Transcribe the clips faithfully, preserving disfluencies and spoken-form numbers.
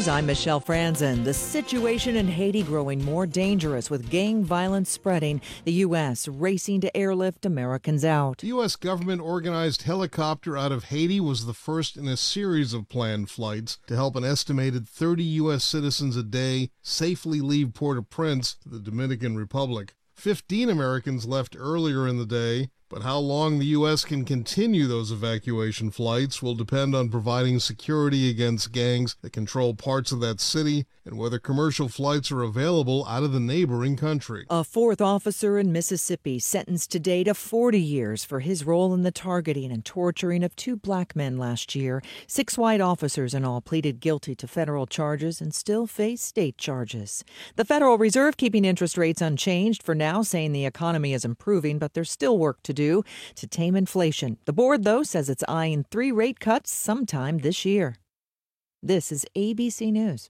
News, I'm Michelle Franzen. The situation in Haiti growing more dangerous with gang violence spreading. The U S racing to airlift Americans out. The U S government-organized helicopter out of Haiti was the first in a series of planned flights to help an estimated thirty U S citizens a day safely leave Port-au-Prince to the Dominican Republic. Fifteen Americans left earlier in the day, but how long the U S can continue those evacuation flights will depend on providing security against gangs that control parts of that city and whether commercial flights are available out of the neighboring country. A fourth officer in Mississippi sentenced today to forty years for his role in the targeting and torturing of two black men last year. Six white officers in all pleaded guilty to federal charges and still face state charges. The Federal Reserve keeping interest rates unchanged for now, saying the economy is improving, but there's still work to do to tame inflation. The board, though, says it's eyeing three rate cuts sometime this year. This is A B C News.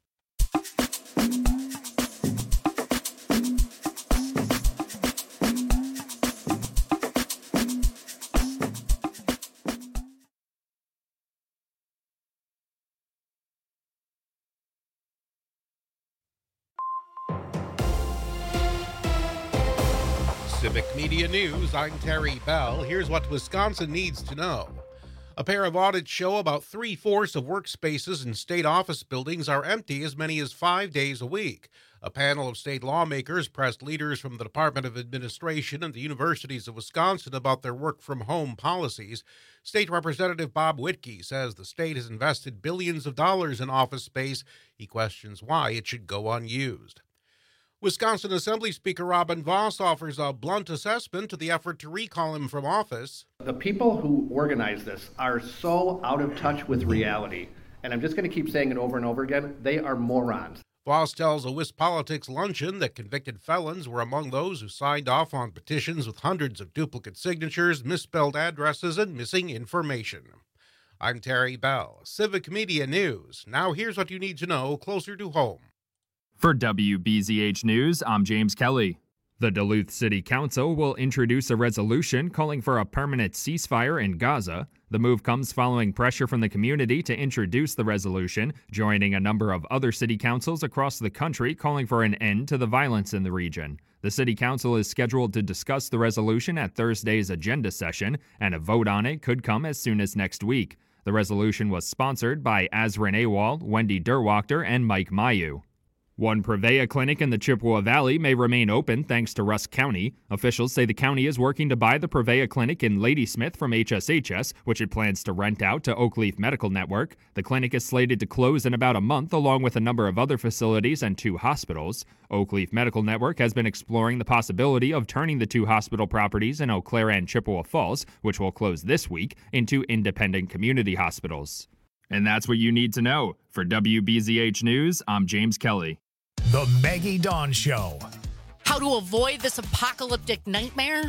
Civic Media News, I'm Terry Bell. Here's what Wisconsin needs to know. A pair of audits show about three-fourths of workspaces in state office buildings are empty as many as five days a week. A panel of state lawmakers pressed leaders from the Department of Administration and the universities of Wisconsin about their work-from-home policies. State Representative Bob Wittke says the state has invested billions of dollars in office space. He questions why it should go unused. Wisconsin Assembly Speaker Robin Vos offers a blunt assessment to the effort to recall him from office. The people who organize this are so out of touch with reality, and I'm just going to keep saying it over and over again, they are morons. Vos tells a WisPolitics luncheon that convicted felons were among those who signed off on petitions with hundreds of duplicate signatures, misspelled addresses, and missing information. I'm Terry Bell, Civic Media News. Now here's what you need to know closer to home. For W B Z H News, I'm James Kelly. The Duluth City Council will introduce a resolution calling for a permanent ceasefire in Gaza. The move comes following pressure from the community to introduce the resolution, joining a number of other city councils across the country calling for an end to the violence in the region. The City Council is scheduled to discuss the resolution at Thursday's agenda session, and a vote on it could come as soon as next week. The resolution was sponsored by Azrin Awal, Wendy Derwachter, and Mike Mayu. One Prevea clinic in the Chippewa Valley may remain open thanks to Rusk County. Officials say the county is working to buy the Prevea clinic in Ladysmith from H S H S, which it plans to rent out to Oakleaf Medical Network. The clinic is slated to close in about a month, along with a number of other facilities and two hospitals. Oakleaf Medical Network has been exploring the possibility of turning the two hospital properties in Eau Claire and Chippewa Falls, which will close this week, into independent community hospitals. And that's what you need to know. For W B Z H News, I'm James Kelly. The Maggie Dawn Show. How to avoid this apocalyptic nightmare?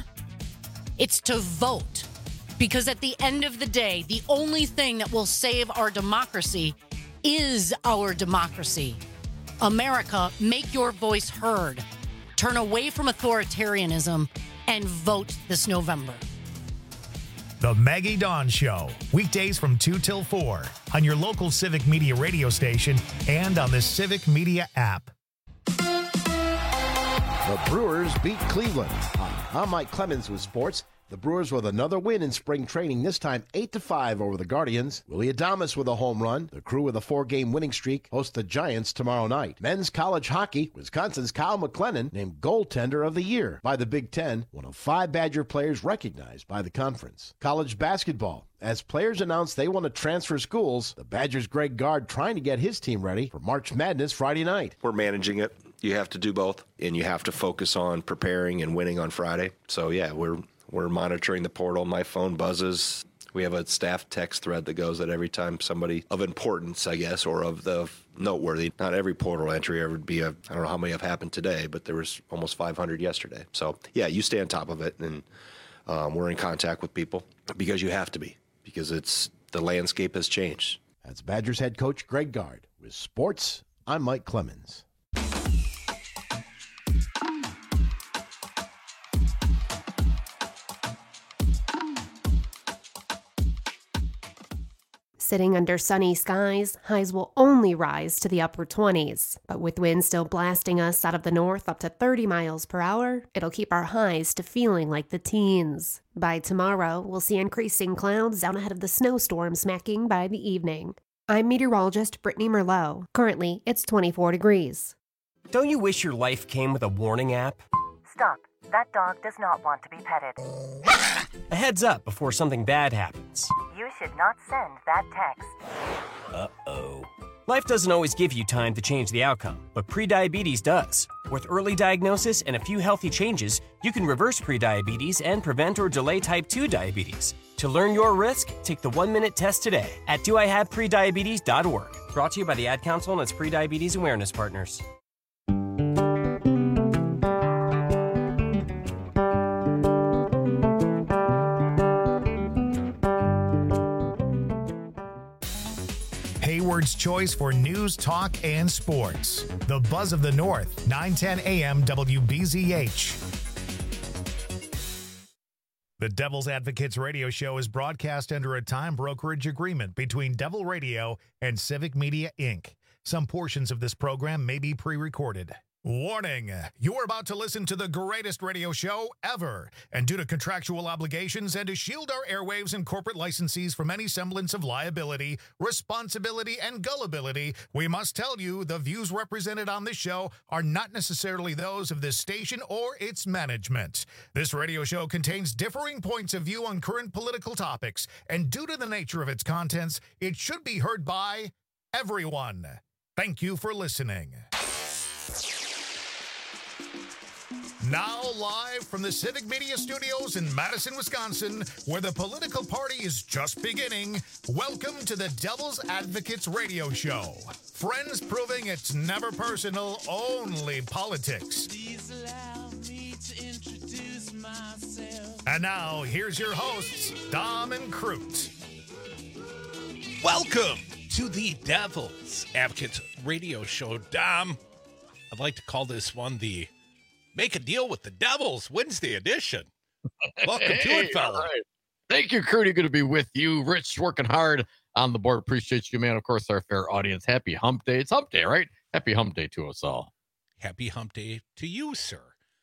It's to vote. Because at the end of the day, the only thing that will save our democracy is our democracy. America, make your voice heard. Turn away from authoritarianism and vote this November. The Maggie Dawn Show. Weekdays from two till four on your local Civic Media radio station and on the Civic Media app. The Brewers beat Cleveland. I'm Mike Clemens with sports. The Brewers with another win in spring training, this time eight to five over the Guardians. Willie Adames with a home run. The Crew with a four-game winning streak host the Giants tomorrow night. Men's college hockey, Wisconsin's Kyle McLennan named goaltender of the year by the Big Ten, one of five Badger players recognized by the conference. College basketball. As players announce they want to transfer schools, the Badgers' Greg Gard trying to get his team ready for March Madness Friday night. We're managing it. You have to do both, and you have to focus on preparing and winning on Friday. So, yeah, we're we're monitoring the portal. My phone buzzes. We have a staff text thread that goes that every time somebody of importance, I guess, or of the noteworthy, not every portal entry ever would be a, I don't know how many have happened today, but there was almost five hundred yesterday. So, yeah, you stay on top of it, and um, we're in contact with people because you have to be, because it's the landscape has changed. That's Badgers head coach Greg Gard. With sports, I'm Mike Clemens. Sitting under sunny skies, highs will only rise to the upper twenties. But with winds still blasting us out of the north up to thirty miles per hour, it'll keep our highs to feeling like the teens. By tomorrow, we'll see increasing clouds out ahead of the snowstorm smacking by the evening. I'm meteorologist Brittany Merlot. Currently, it's twenty-four degrees. Don't you wish your life came with a warning app? Stop. That dog does not want to be petted. A heads up before something bad happens. You should not send that text. Uh-oh. Life doesn't always give you time to change the outcome, but prediabetes does. With early diagnosis and a few healthy changes, you can reverse prediabetes and prevent or delay type two diabetes. To learn your risk, take the one-minute test today at do I have prediabetes dot org. Brought to you by the Ad Council and its Prediabetes Awareness Partners. Hayward's choice for news, talk, and sports. The Buzz of the North, nine ten A M W B Z H. The Devil's Advocates radio show is broadcast under a time brokerage agreement between Devil Radio and Civic Media, Incorporated. Some portions of this program may be pre-recorded. Warning, you are about to listen to the greatest radio show ever, and due to contractual obligations and to shield our airwaves and corporate licensees from any semblance of liability, responsibility, and gullibility, we must tell you the views represented on this show are not necessarily those of this station or its management. This radio show contains differing points of view on current political topics, and due to the nature of its contents, it should be heard by everyone. Thank you for listening. Now live from the Civic Media Studios in Madison, Wisconsin, where the political party is just beginning, welcome to the Devil's Advocates radio show. Friends proving it's never personal, only politics. Please allow me to introduce myself. And now, here's your hosts, Dom and Crute. Welcome to the Devil's Advocates radio show. Dom, I'd like to call this one the Make a Deal with the Devils Wednesday edition. Welcome hey, to it, fella. Right. Thank you, Crudy. Good to be with you. Rich, working hard on the board. Appreciate you, man. Of course, our fair audience. Happy hump day. It's hump day, right? Happy hump day to us all. Happy hump day to you, sir.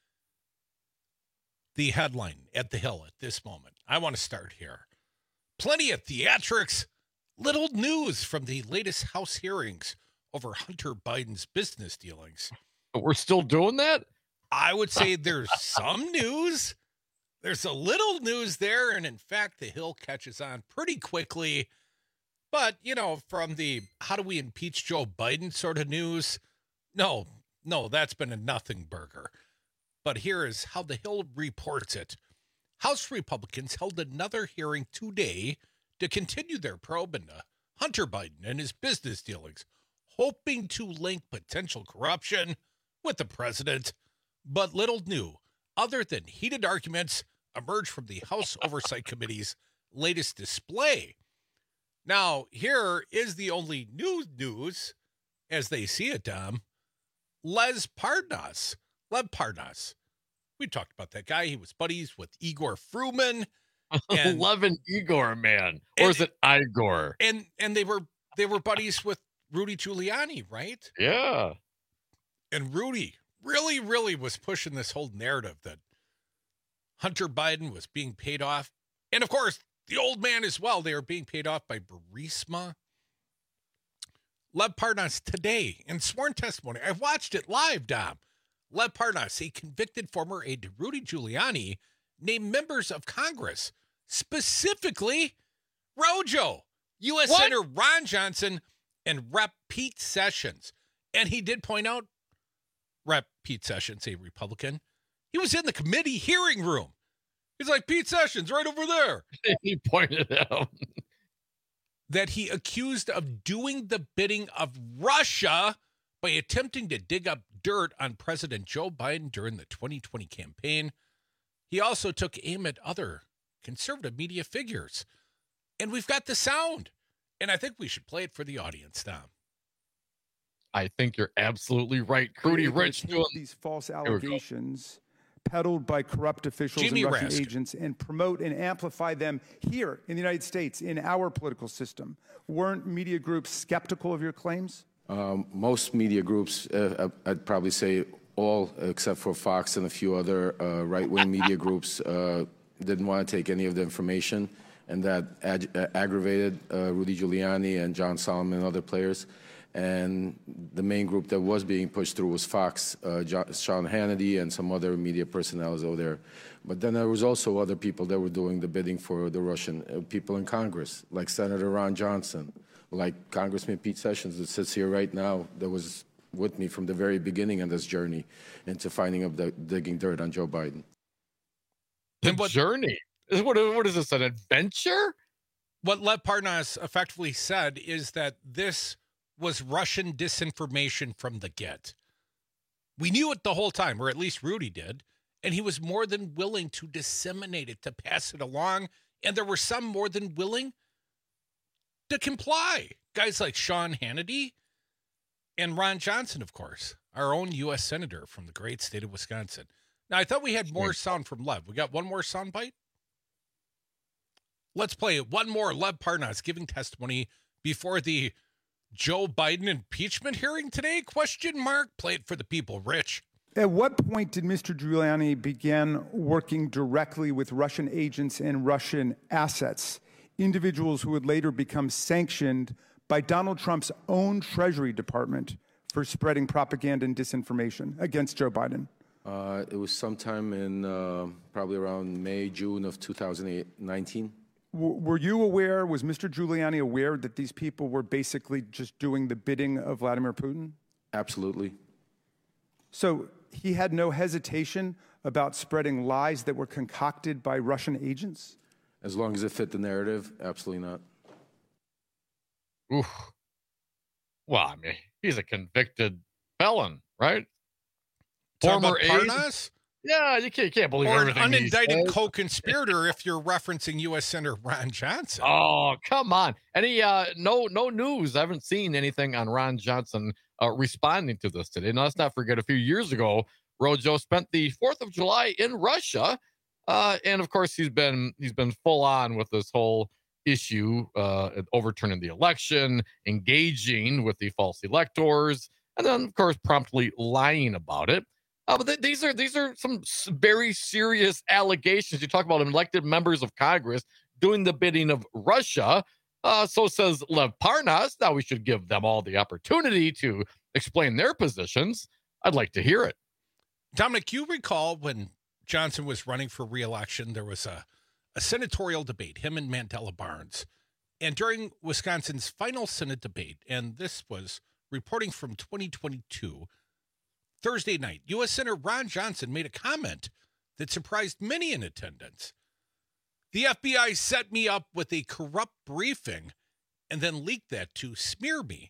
The headline at the Hill at this moment. I want to start here. Plenty of theatrics. Little news from the latest House hearings over Hunter Biden's business dealings. We're still doing that? I would say there's some news. There's a little news there. And in fact, the Hill catches on pretty quickly. But, you know, from the how do we impeach Joe Biden sort of news, no, no, that's been a nothing burger. But here is how the Hill reports it. House Republicans held another hearing today to continue their probe into Hunter Biden and his business dealings, hoping to link potential corruption with the president. But little new, other than heated arguments, emerged from the House Oversight Committee's latest display. Now, here is the only new news, as they see it, Dom. Les Parnas. Lev Parnas. We talked about that guy. He was buddies with Igor Fruman. And, Lev and Igor, man. Or and, is it Igor? And and they were they were buddies with Rudy Giuliani, right? Yeah. And Rudy really, really was pushing this whole narrative that Hunter Biden was being paid off. And, of course, the old man as well. They were being paid off by Burisma. Lev Parnas today in sworn testimony. I watched it live, Dom. Lev Parnas, a convicted former aide to Rudy Giuliani, named members of Congress, specifically Rojo, U S what? Senator Ron Johnson, and Representative Pete Sessions. And he did point out, Representative Pete Sessions, a Republican, he was in the committee hearing room. He's like, Pete Sessions, right over there. He pointed out that he accused of doing the bidding of Russia by attempting to dig up dirt on President Joe Biden during the twenty twenty campaign. He also took aim at other conservative media figures. And we've got the sound. And I think we should play it for the audience, Tom. I think you're absolutely right. Crudy Rich doing these false allegations peddled by corrupt officials Jimmy and Russian Raskin. agents and promote and amplify them here in the United States, in our political system. Weren't media groups skeptical of your claims? Um, most media groups, uh, I'd probably say all except for Fox and a few other uh, right-wing media groups, uh, didn't want to take any of the information, and that ag- uh, aggravated uh, Rudy Giuliani and John Solomon and other players. And the main group that was being pushed through was Fox, uh, John, Sean Hannity, and some other media personnel over there. But then there was also other people that were doing the bidding for the Russian uh, people in Congress, like Senator Ron Johnson, like Congressman Pete Sessions that sits here right now, that was with me from the very beginning in this journey into finding up the digging dirt on Joe Biden. The what, journey? What, what is this, an adventure? What Lev Parnas effectively said is that this was Russian disinformation from the get. We knew it the whole time, or at least Rudy did, and he was more than willing to disseminate it, to pass it along, and there were some more than willing to comply. Guys like Sean Hannity and Ron Johnson, of course, our own U S Senator from the great state of Wisconsin. Now, I thought we had more sound from Lev. We got one more sound bite? Let's play one more. Lev Parnas giving testimony before the Joe Biden impeachment hearing today? Question mark. Play it for the people. Rich. At what point did Mister Giuliani begin working directly with Russian agents and Russian assets, individuals who would later become sanctioned by Donald Trump's own Treasury Department for spreading propaganda and disinformation against Joe Biden? Uh, it was sometime in uh, probably around May, June of two thousand nineteen. W- were you aware, was Mister Giuliani aware that these people were basically just doing the bidding of Vladimir Putin? Absolutely. So he had no hesitation about spreading lies that were concocted by Russian agents? As long as it fit the narrative, absolutely not. Oof. Well, I mean, he's a convicted felon, right? Former aide. Yeah, you can't, you can't believe or everything. Or an unindicted co-conspirator if you're referencing U S Senator Ron Johnson. Oh, come on. Any uh, no no news. I haven't seen anything on Ron Johnson uh, responding to this today. Now, let's not forget, a few years ago, Rojo spent the fourth of July in Russia, uh, and of course, he's been he's been full on with this whole issue, uh, overturning the election, engaging with the false electors, and then, of course, promptly lying about it. Uh, but th- these are these are some s- very serious allegations. You talk about elected members of Congress doing the bidding of Russia. Uh, so says Lev Parnas. Now we should give them all the opportunity to explain their positions. I'd like to hear it. Dominic, you recall when Johnson was running for re-election, there was a, a senatorial debate, him and Mandela Barnes. And during Wisconsin's final Senate debate, and this was reporting from twenty twenty-two, Thursday night, U S Senator Ron Johnson made a comment that surprised many in attendance. The F B I set me up with a corrupt briefing and then leaked that to smear me.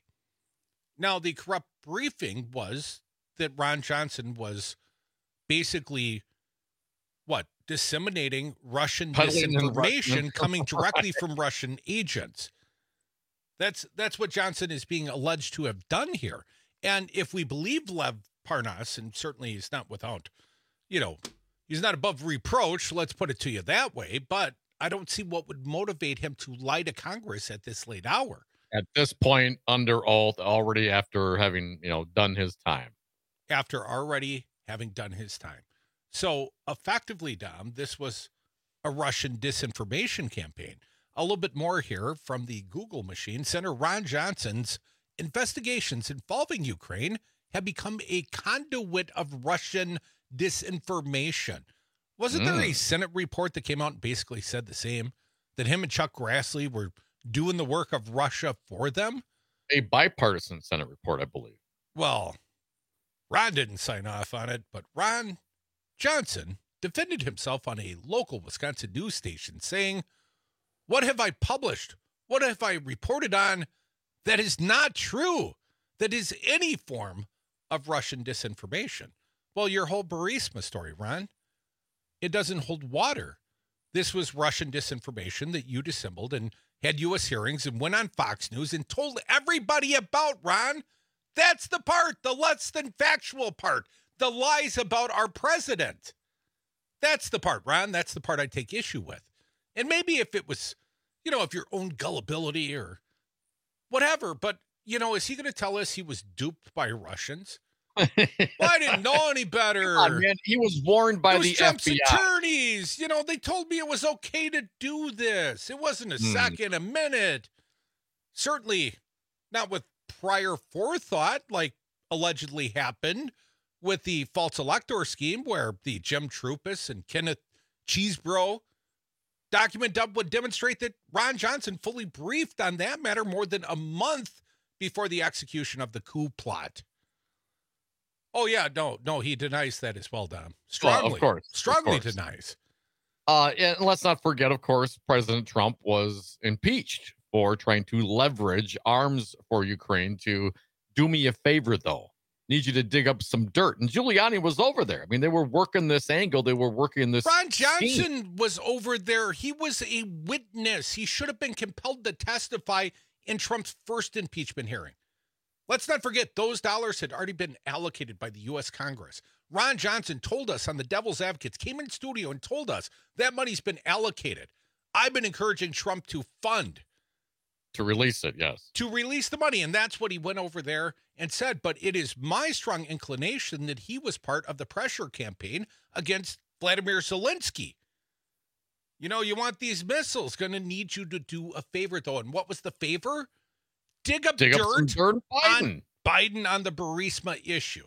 Now, the corrupt briefing was that Ron Johnson was basically, what, disseminating Russian disinformation coming directly from Russian agents. That's that's what Johnson is being alleged to have done here. And if we believe Lev Parnas, and certainly he's not without, you know, he's not above reproach, let's put it to you that way, but I don't see what would motivate him to lie to Congress at this late hour. At this point, under oath, already after having, you know, done his time. After already having done his time. So effectively, Dom, this was a Russian disinformation campaign. A little bit more here from the Google machine. Senator Ron Johnson's investigations involving Ukraine have become a conduit of Russian disinformation. Wasn't mm. there a Senate report that came out and basically said the same? That him and Chuck Grassley were doing the work of Russia for them? A bipartisan Senate report, I believe. Well, Ron didn't sign off on it, but Ron Johnson defended himself on a local Wisconsin news station saying, "What have I published? What have I reported on that is not true? That is any form of Russian disinformation?" Well, your whole Burisma story, Ron, it doesn't hold water. This was Russian disinformation that you dissembled and had U S hearings and went on Fox News and told everybody about, Ron. That's the part, the less than factual part, the lies about our president. That's the part, Ron. That's the part I take issue with. And maybe if it was, you know, if your own gullibility or whatever, but, you know, is he going to tell us he was duped by Russians? Well, I didn't know any better. Come on, man. He was warned by Those the Trump's F B I. attorneys, you know, they told me it was okay to do this. It wasn't a Hmm. second, a minute. Certainly not with prior forethought, like allegedly happened with the false elector scheme, where the Jim Trupis and Kenneth Cheesebro document would demonstrate that Ron Johnson fully briefed on that matter more than a month before the execution of the coup plot. Oh, yeah, no, no, he denies that as well, Dom. Strongly, Well, of course, of strongly course. denies. Uh, and let's not forget, of course, President Trump was impeached for trying to leverage arms for Ukraine to do me a favor, though. Need you to dig up some dirt. And Giuliani was over there. I mean, they were working this angle. They were working this. Ron scheme. Johnson was over there. He was a witness. He should have been compelled to testify in Trump's first impeachment hearing. Let's not forget, those dollars had already been allocated by the U S Congress. Ron Johnson told us on the Devil's Advocates, came in studio and told us that money's been allocated. I've been encouraging Trump to fund. To release it, yes. To release the money, and that's what he went over there and said. But it is my strong inclination that he was part of the pressure campaign against Vladimir Zelensky. You know, you want these missiles, going to need you to do a favor, though. And what was the favor? Dig up Dig dirt, up some dirt Biden. on Biden on the Burisma issue.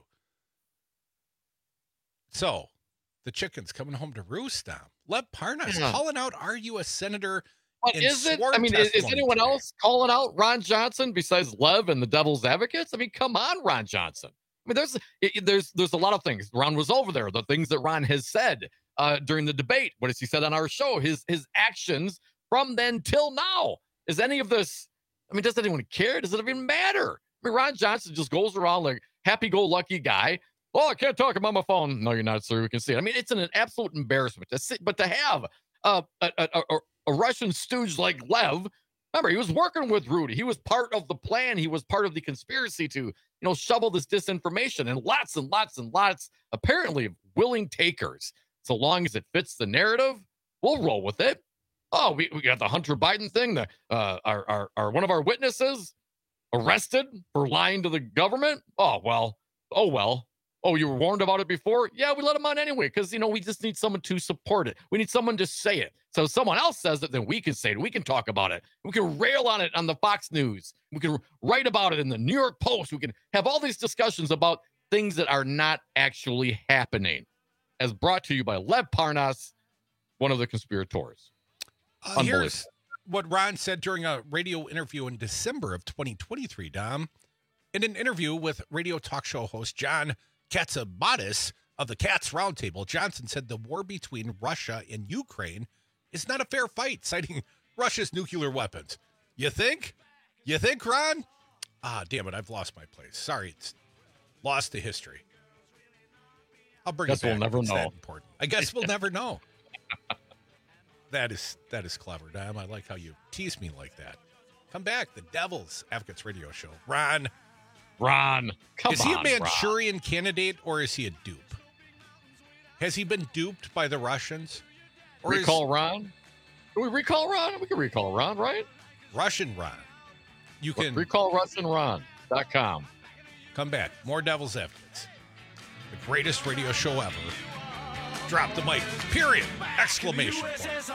So, the chicken's coming home to roost, Dom. Lev Parnas Yeah. calling out our U S Senator. But in is it? sworn I mean, is, is testimony anyone today. else calling out Ron Johnson besides Lev and the Devil's Advocates? I mean, come on, Ron Johnson. I mean, there's it, it- there's there's a lot of things. Ron was over there. The things that Ron has said uh, during the debate. What has he said on our show? His his actions from then till now. Is any of this? I mean, does anyone care? Does it even matter? I mean, Ron Johnson just goes around like happy-go-lucky guy. Oh, I can't talk about my phone. No, you're not, sir. We can see it. I mean, it's an, an absolute embarrassment to sit, but to have uh, a, a, a, a Russian stooge like Lev. Remember, he was working with Rudy. He was part of the plan. He was part of the conspiracy to, you know, shovel this disinformation, and lots and lots and lots, apparently, of willing takers. So long as it fits the narrative, we'll roll with it. Oh, we, we got the Hunter Biden thing. The uh, our, our our one of our witnesses arrested for lying to the government. Oh well. Oh well. Oh, you were warned about it before? Yeah, we let him on anyway because, you know, we just need someone to support it. We need someone to say it. So if someone else says it, then we can say it. We can talk about it. We can rail on it on the Fox News. We can write about it in the New York Post. We can have all these discussions about things that are not actually happening. As brought to you by Lev Parnas, one of the conspirators. Uh, here's what Ron said during a radio interview in December of twenty twenty-three, Dom. In an interview with radio talk show host John Katsabadis of the Cats Roundtable, Johnson said the war between Russia and Ukraine is not a fair fight, citing Russia's nuclear weapons. You think? You think, Ron? Ah, damn it, I've lost my place. Sorry, it's lost to history. I'll bring Guess it back. we'll never It's that know. important. I guess we'll never know. That is that is clever, Dom. I like how you tease me like that. Come back, the Devil's Advocates radio show. Ron. Ron, come Is he a on, Manchurian candidate or is he a dupe? Has he been duped by the Russians? Or is Recall Ron? Can we recall Ron? We can recall Ron, right? Russian Ron. You can recall Russian Ron dot com. Come back. More Devil's Advocates. The greatest radio show ever. Drop the mic. Period. Exclamation point.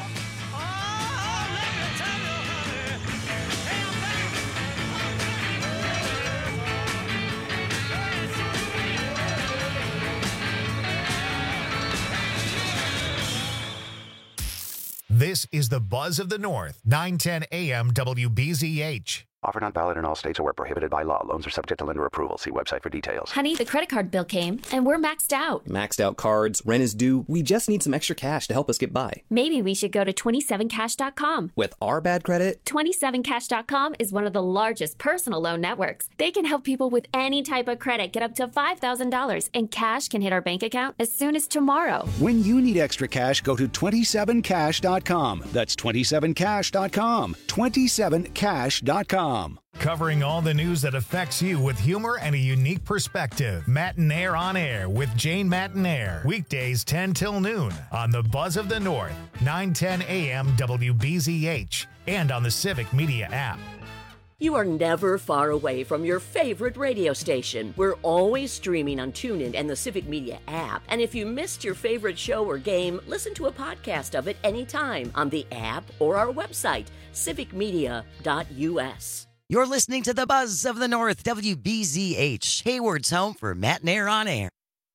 This is the Buzz of the North, nine ten A M W B Z H. Offer not valid in all states or where prohibited by law. Loans are subject to lender approval. See website for details. Honey, the credit card bill came, and we're maxed out. Maxed out cards, rent is due. We just need some extra cash to help us get by. Maybe we should go to twenty-seven cash dot com. With our bad credit, twenty-seven cash dot com is one of the largest personal loan networks. They can help people with any type of credit get up to five thousand dollars, and cash can hit our bank account as soon as tomorrow. When you need extra cash, go to twenty-seven cash dot com. That's twenty-seven cash dot com. twenty-seven cash dot com. com. Covering all the news that affects you with humor and a unique perspective. Matinaire on Air with Jane Matinaire. Weekdays ten till noon on the Buzz of the North, nine ten a.m. W B Z H, and on the Civic Media app. You are never far away from your favorite radio station. We're always streaming on TuneIn and the Civic Media app. And if you missed your favorite show or game, listen to a podcast of it anytime on the app or our website, civic media dot u s. You're listening to the Buzz of the North, W B Z H, Hayward's home for Matinaire on Air.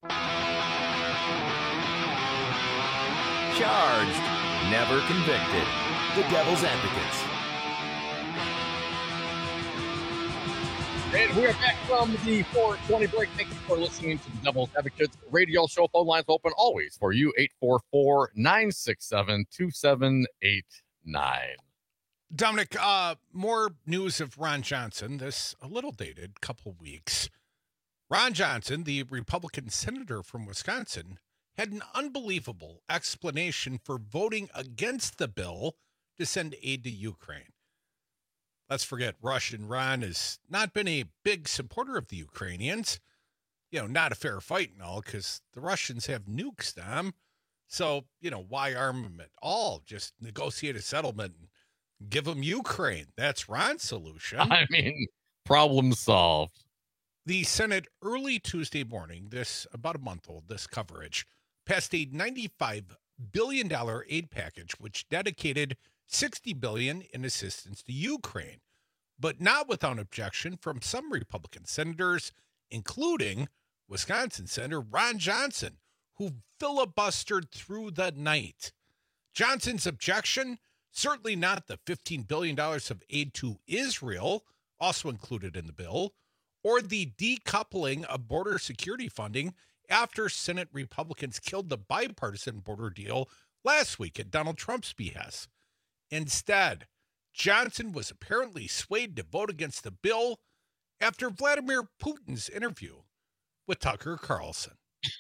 Charged, never convicted. The Devil's Advocates. And we are back from the four twenty break. Thank you for listening to the Devil's Advocates radio show. Phone lines open always for you, eight four four, nine six seven, two seven eight nine. Dominic, uh, more news of Ron Johnson. This a little dated, couple weeks. Ron Johnson, the Republican senator from Wisconsin, had an unbelievable explanation for voting against the bill to send aid to Ukraine. Let's forget Russian Ron has not been a big supporter of the Ukrainians. You know, not a fair fight and all, because the Russians have nukes, Dom. So, you know, why arm them at all? Just negotiate a settlement and give them Ukraine. That's Ron's solution. I mean, problem solved. The Senate early Tuesday morning, this about a month old, this coverage, passed a ninety-five billion dollars aid package, which dedicated sixty billion dollars in assistance to Ukraine, but not without objection from some Republican senators, including Wisconsin Senator Ron Johnson, who filibustered through the night. Johnson's objection, certainly not the fifteen billion dollars of aid to Israel, also included in the bill, or the decoupling of border security funding after Senate Republicans killed the bipartisan border deal last week at Donald Trump's behest. Instead, Johnson was apparently swayed to vote against the bill after Vladimir Putin's interview with Tucker Carlson.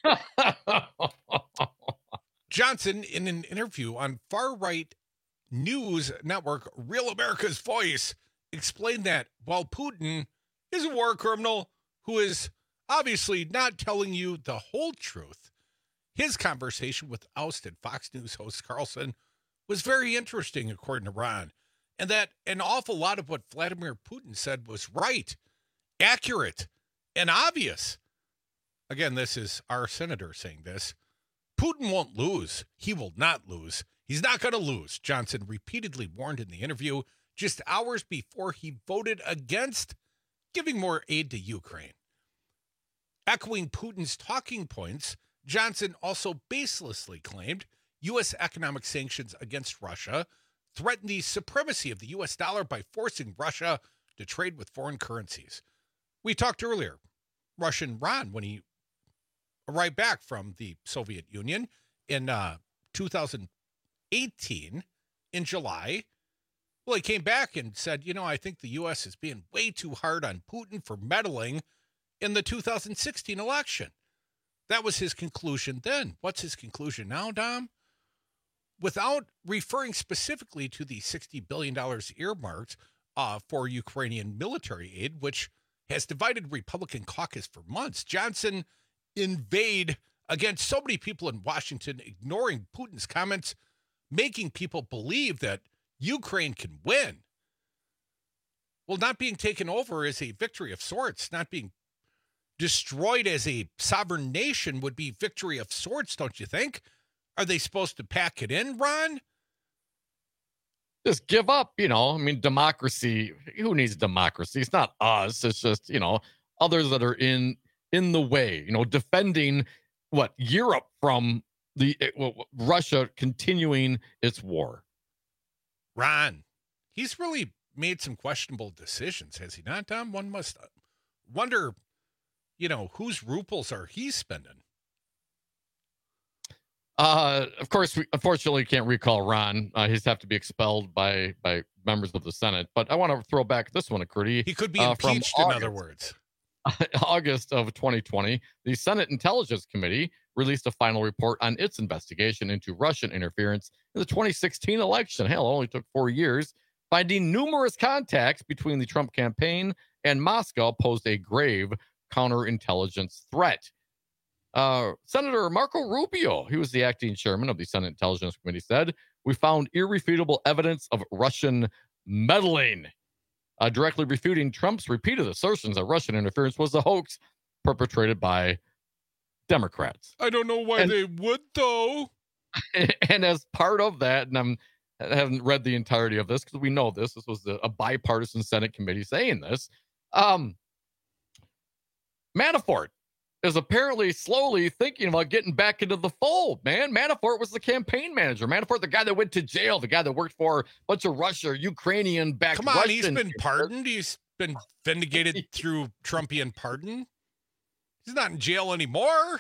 Johnson, in an interview on far-right news network Real America's Voice, explained that while Putin is a war criminal who is obviously not telling you the whole truth, his conversation with ousted Fox News host Carlson was very interesting, according to Ron, and that an awful lot of what Vladimir Putin said was right, accurate, and obvious. Again, this is our senator saying this. Putin won't lose. He will not lose. He's not going to lose, Johnson repeatedly warned in the interview just hours before he voted against giving more aid to Ukraine. Echoing Putin's talking points, Johnson also baselessly claimed U S economic sanctions against Russia threaten the supremacy of the U S dollar by forcing Russia to trade with foreign currencies. We talked earlier, Russian Ron, when he arrived back from the Soviet Union in uh, two thousand eighteen, in July, well, he came back and said, you know, I think the U S is being way too hard on Putin for meddling in the two thousand sixteen election. That was his conclusion then. What's his conclusion now, Dom? Without referring specifically to the sixty billion dollars earmarked uh, for Ukrainian military aid, which has divided Republican caucus for months, Johnson inveighed against so many people in Washington, ignoring Putin's comments, making people believe that Ukraine can win. Well, not being taken over is a victory of sorts. Not being destroyed as a sovereign nation would be victory of sorts, don't you think? Are they supposed to pack it in, Ron? Just give up, you know. I mean, democracy, who needs democracy? It's not us. It's just, you know, others that are in in the way, you know, defending what Europe from the well, Russia continuing its war. Ron, he's really made some questionable decisions, has he not, Tom? One must wonder, you know, whose rubles are he spending? Uh, of course, we unfortunately can't recall Ron. Uh, he's have to be expelled by by members of the Senate. But I want to throw back this one, Curdy. He could be uh, impeached, in other words. August of twenty twenty, the Senate Intelligence Committee released a final report on its investigation into Russian interference in the twenty sixteen election. Hell, it only took four years. finding numerous contacts between the Trump campaign and Moscow posed a grave counterintelligence threat. Uh, Senator Marco Rubio, he was the acting chairman of the Senate Intelligence Committee, said, "We found irrefutable evidence of Russian meddling," uh, directly refuting Trump's repeated assertions that Russian interference was a hoax perpetrated by Democrats. I don't know why and, they would, though. And as part of that, and I'm, I haven't read the entirety of this because we know this. This was a, a bipartisan Senate committee saying this. Um, Manafort is apparently slowly thinking about getting back into the fold, man. Manafort was the campaign manager. Manafort, the guy that went to jail, the guy that worked for a bunch of Russia, Ukrainian-backed Come on, Russian he's been pardoned. He's been vindicated through Trumpian pardon. He's not in jail anymore.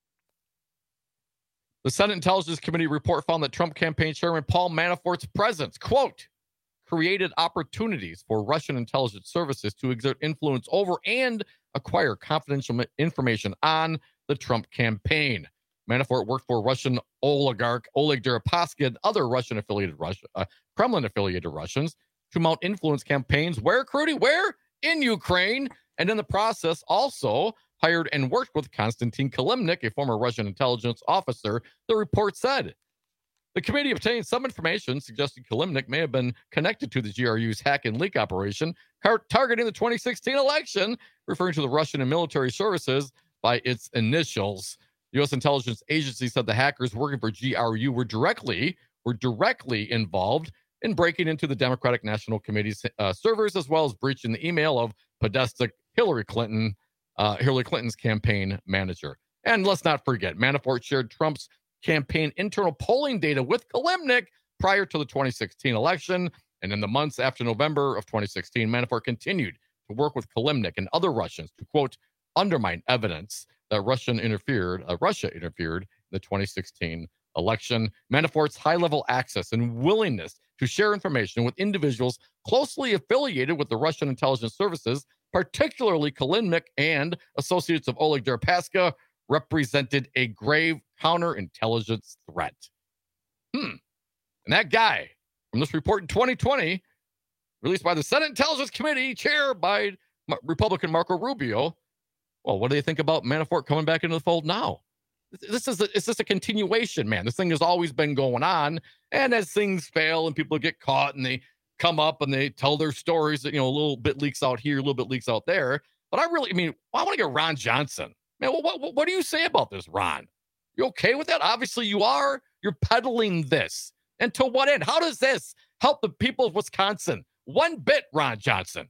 The Senate Intelligence Committee report found that Trump campaign chairman Paul Manafort's presence, quote, created opportunities for Russian intelligence services to exert influence over and acquire confidential information on the Trump campaign. Manafort worked for Russian oligarch Oleg Deripaska and other Russian-affiliated Russia, uh, Kremlin-affiliated Russians to mount influence campaigns. Where, Crudy? Where? In Ukraine. And in the process, also hired and worked with Konstantin Kilimnik, a former Russian intelligence officer, the report said. The committee obtained some information suggesting Kilimnik may have been connected to the G R U's hack and leak operation car- targeting the twenty sixteen election, referring to the Russian and military services by its initials. The U S intelligence agency said the hackers working for G R U were directly were directly involved in breaking into the Democratic National Committee's uh, servers, as well as breaching the email of Podesta Hillary Clinton, uh, Hillary Clinton's campaign manager. And let's not forget, Manafort shared Trump's campaign internal polling data with Kilimnik prior to the twenty sixteen election. And in the months after November of twenty sixteen, Manafort continued to work with Kilimnik and other Russians to, quote, undermine evidence that Russian interfered, uh, Russia interfered in the twenty sixteen election. Manafort's high-level access and willingness to share information with individuals closely affiliated with the Russian intelligence services, particularly Kilimnik and associates of Oleg Deripaska, represented a grave counterintelligence threat. Hmm. And that guy from this report in twenty twenty, released by the Senate Intelligence Committee, chaired by Republican Marco Rubio. Well, what do you think about Manafort coming back into the fold now? This is a, it's just a continuation, man. This thing has always been going on. And as things fail and people get caught and they come up and they tell their stories, that, you know, a little bit leaks out here, a little bit leaks out there. But I really, I mean, I want to get Ron Johnson. Man, what, what, what do you say about this, Ron? You okay with that? Obviously you are. You're peddling this. And to what end? How does this help the people of Wisconsin? One bit, Ron Johnson.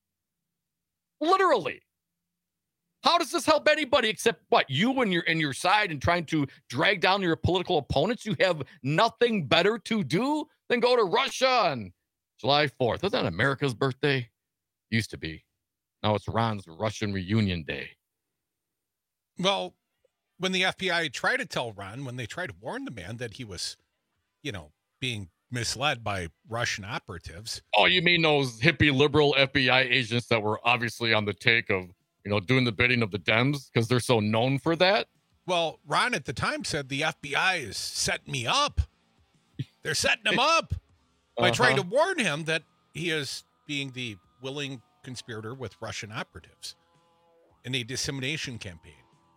Literally. How does this help anybody except what? You and your and your side and trying to drag down your political opponents? You have nothing better to do than go to Russia on July fourth. Isn't that America's birthday? Used to be. Now it's Ron's Russian reunion day. Well, when the F B I tried to tell Ron, when they tried to warn the man that he was, you know, being misled by Russian operatives. Oh, you mean those hippie liberal F B I agents that were obviously on the take of, you know, doing the bidding of the Dems because they're so known for that? Well, Ron at the time said the F B I is setting me up. They're setting him up by uh-huh. trying to warn him that he is being the willing conspirator with Russian operatives in a dissemination campaign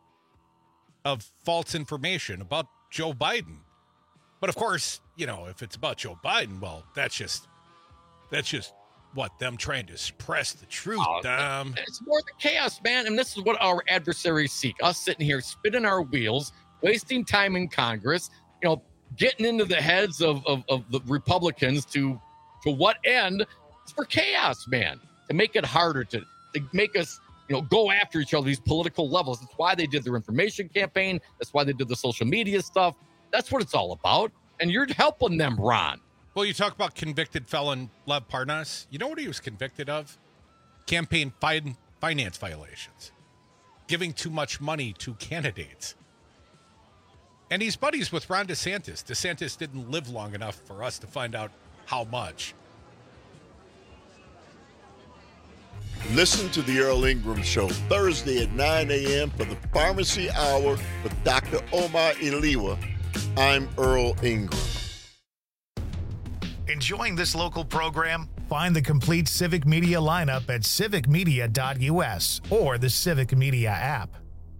of false information about Joe Biden. But of course, you know, if it's about Joe Biden, well, that's just, that's just what, them trying to suppress the truth, oh, Dom. It's more the chaos, man. And this is what our adversaries seek. Us sitting here spinning our wheels, wasting time in Congress, you know, getting into the heads of, of, of the Republicans to, to what end? It's for chaos, man. To make it harder, to, to make us, you know, go after each other, these political levels. That's why they did their information campaign. That's why they did the social media stuff. That's what it's all about. And you're helping them, Ron. Well, you talk about convicted felon Lev Parnas. You know what he was convicted of? Campaign fi- finance violations. Giving too much money to candidates. And he's buddies with Ron DeSantis. DeSantis didn't live long enough for us to find out how much. Listen to the Earl Ingram Show Thursday at nine a.m. for the Pharmacy Hour with Doctor Omar Iliwa. I'm Earl Ingram. Enjoying this local program? Find the complete Civic Media lineup at civic media dot u s or the Civic Media app.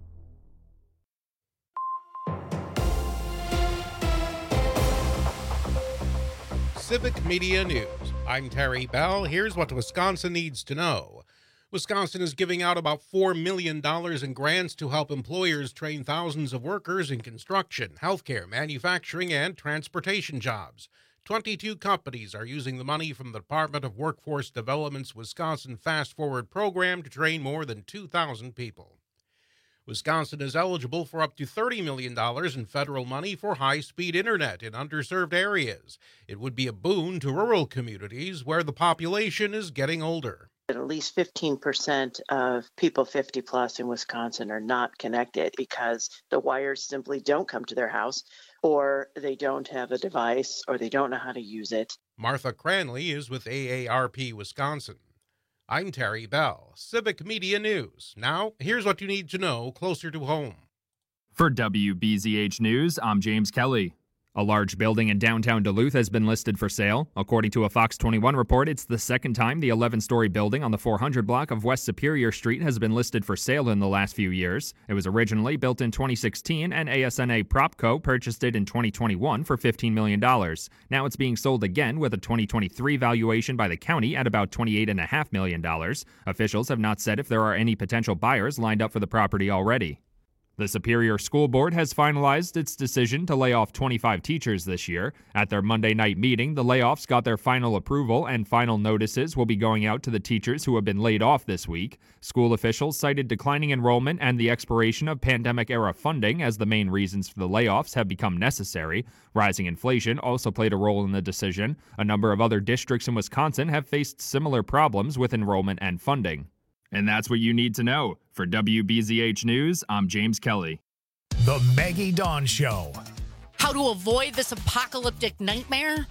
Civic Media News. I'm Terry Bell. Here's what Wisconsin needs to know. Wisconsin is giving out about four million dollars in grants to help employers train thousands of workers in construction, healthcare, manufacturing, and transportation jobs. twenty-two companies are using the money from the Department of Workforce Development's Wisconsin Fast Forward program to train more than two thousand people. Wisconsin is eligible for up to thirty million dollars in federal money for high-speed internet in underserved areas. It would be a boon to rural communities where the population is getting older. At least fifteen percent of people fifty plus in Wisconsin are not connected because the wires simply don't come to their house, or they don't have a device, or they don't know how to use it. Martha Cranley is with A A R P Wisconsin. I'm Terry Bell, Civic Media News. Now, here's what you need to know closer to home. For W B Z H News, I'm James Kelly. A large building in downtown Duluth has been listed for sale. According to a Fox twenty-one report, it's the second time the eleven-story building on the four hundred block of West Superior Street has been listed for sale in the last few years. It was originally built in twenty sixteen, and A S N A Propco purchased it in twenty twenty-one for fifteen million dollars. Now it's being sold again with a twenty twenty-three valuation by the county at about twenty-eight point five million dollars. Officials have not said if there are any potential buyers lined up for the property already. The Superior School Board has finalized its decision to lay off twenty-five teachers this year. At their Monday night meeting, the layoffs got their final approval, and final notices will be going out to the teachers who have been laid off this week. School officials cited declining enrollment and the expiration of pandemic-era funding as the main reasons for the layoffs have become necessary. Rising inflation also played a role in the decision. A number of other districts in Wisconsin have faced similar problems with enrollment and funding. And that's what you need to know. For W B Z H News, I'm James Kelly. The Maggie Dawn Show. How to avoid this apocalyptic nightmare?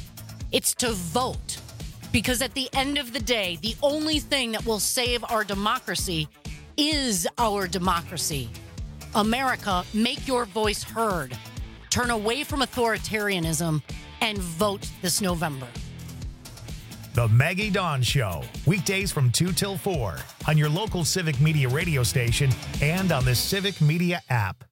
It's to vote. Because at the end of the day, the only thing that will save our democracy is our democracy. America, make your voice heard. Turn away from authoritarianism and vote this November. The Maggie Dawn Show, weekdays from two till four on your local Civic Media radio station and on the Civic Media app.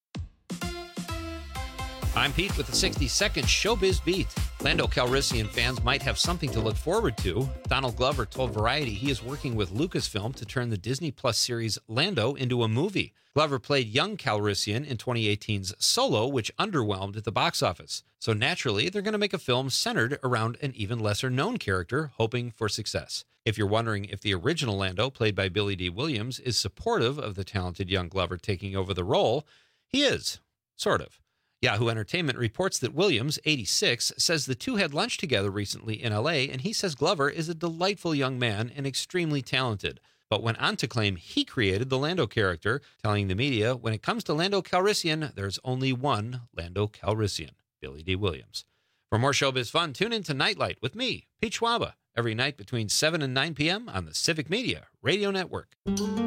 I'm Pete with the sixty second Showbiz Beat. Lando Calrissian fans might have something to look forward to. Donald Glover told Variety he is working with Lucasfilm to turn the Disney Plus series Lando into a movie. Glover played young Calrissian in twenty eighteen's Solo, which underwhelmed at the box office. So naturally, they're going to make a film centered around an even lesser-known character, hoping for success. If you're wondering if the original Lando, played by Billy Dee Williams, is supportive of the talented young Glover taking over the role, he is. Sort of. Yahoo Entertainment reports that Williams, eighty-six, says the two had lunch together recently in L A, and he says Glover is a delightful young man and extremely talented, but went on to claim he created the Lando character, telling the media, when it comes to Lando Calrissian, there's only one Lando Calrissian, Billy Dee Williams. For more showbiz fun, tune in to Nightlight with me, Pete Schwaba, every night between seven and nine p.m. on the Civic Media Radio Network.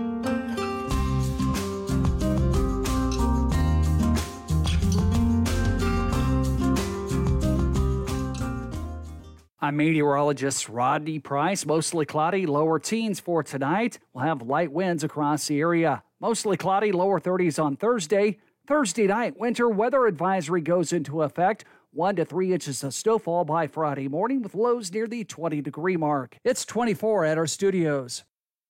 I'm meteorologist Rodney Price. Mostly cloudy, lower teens for tonight. We'll have light winds across the area. Mostly cloudy, lower thirties on Thursday. Thursday night, winter weather advisory goes into effect. One to three inches of snowfall by Friday morning with lows near the twenty degree mark. It's twenty-four at our studios.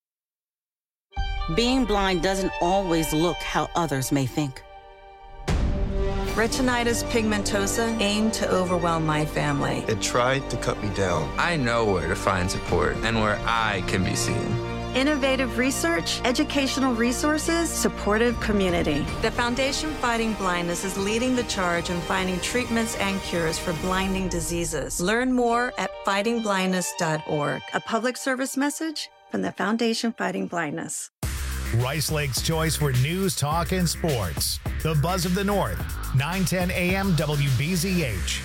Being blind doesn't always look how others may think. Retinitis pigmentosa aimed to overwhelm my family. It tried to cut me down. I know where to find support and where I can be seen. Innovative research, educational resources, supportive community. The Foundation Fighting Blindness is leading the charge in finding treatments and cures for blinding diseases. Learn more at fighting blindness dot org. A public service message from the Foundation Fighting Blindness. Rice Lake's choice for news, talk, and sports. The Buzz of the North, nine ten a.m. W B Z H.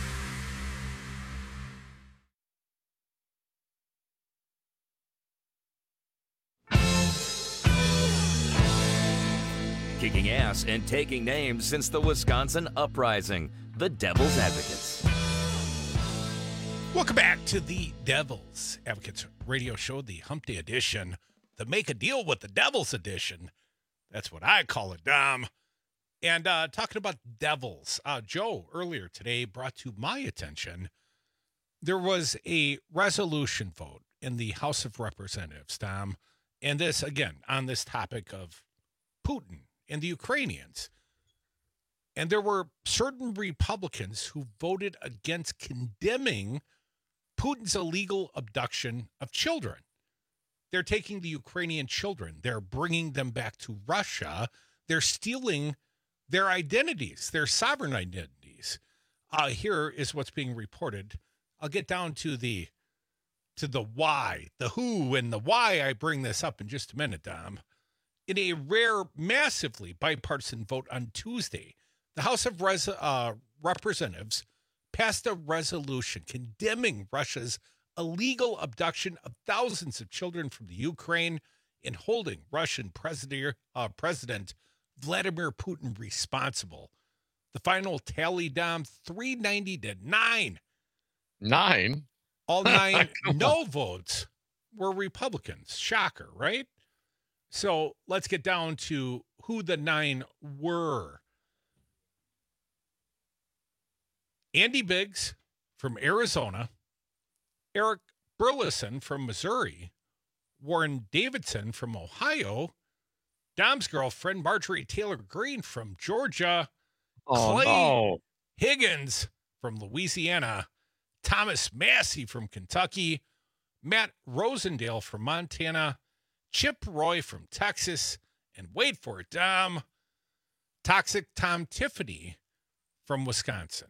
Kicking ass and taking names since the Wisconsin Uprising, the Devil's Advocates. Welcome back to the Devil's Advocates radio show, the Hump Day edition, the Make a Deal with the Devils edition. That's what I call it, Dom. And uh, talking about devils, uh, Joe earlier today brought to my attention, there was a resolution vote in the House of Representatives, Dom, and this, again, on this topic of Putin and the Ukrainians. And there were certain Republicans who voted against condemning Putin's illegal abduction of children. They're taking the Ukrainian children. They're bringing them back to Russia. They're stealing their identities, their sovereign identities. Uh, here is what's being reported. I'll get down to the to the why, the who, and the why I bring this up in just a minute, Dom. In a rare, massively bipartisan vote on Tuesday, the House of Res- uh, Representatives passed a resolution condemning Russia's illegal abduction of thousands of children from the Ukraine and holding Russian President, uh, President Vladimir Putin responsible. The final tally, Dom, three ninety to nine. Nine? All nine no votes were Republicans. Shocker, right? So let's get down to who the nine were. Andy Biggs from Arizona, Eric Burleson from Missouri, Warren Davidson from Ohio, Dom's girlfriend Marjorie Taylor Greene from Georgia, Oh, Clay no. Higgins from Louisiana, Thomas Massey from Kentucky, Matt Rosendale from Montana, Chip Roy from Texas, and wait for it, Dom, Toxic Tom Tiffany from Wisconsin.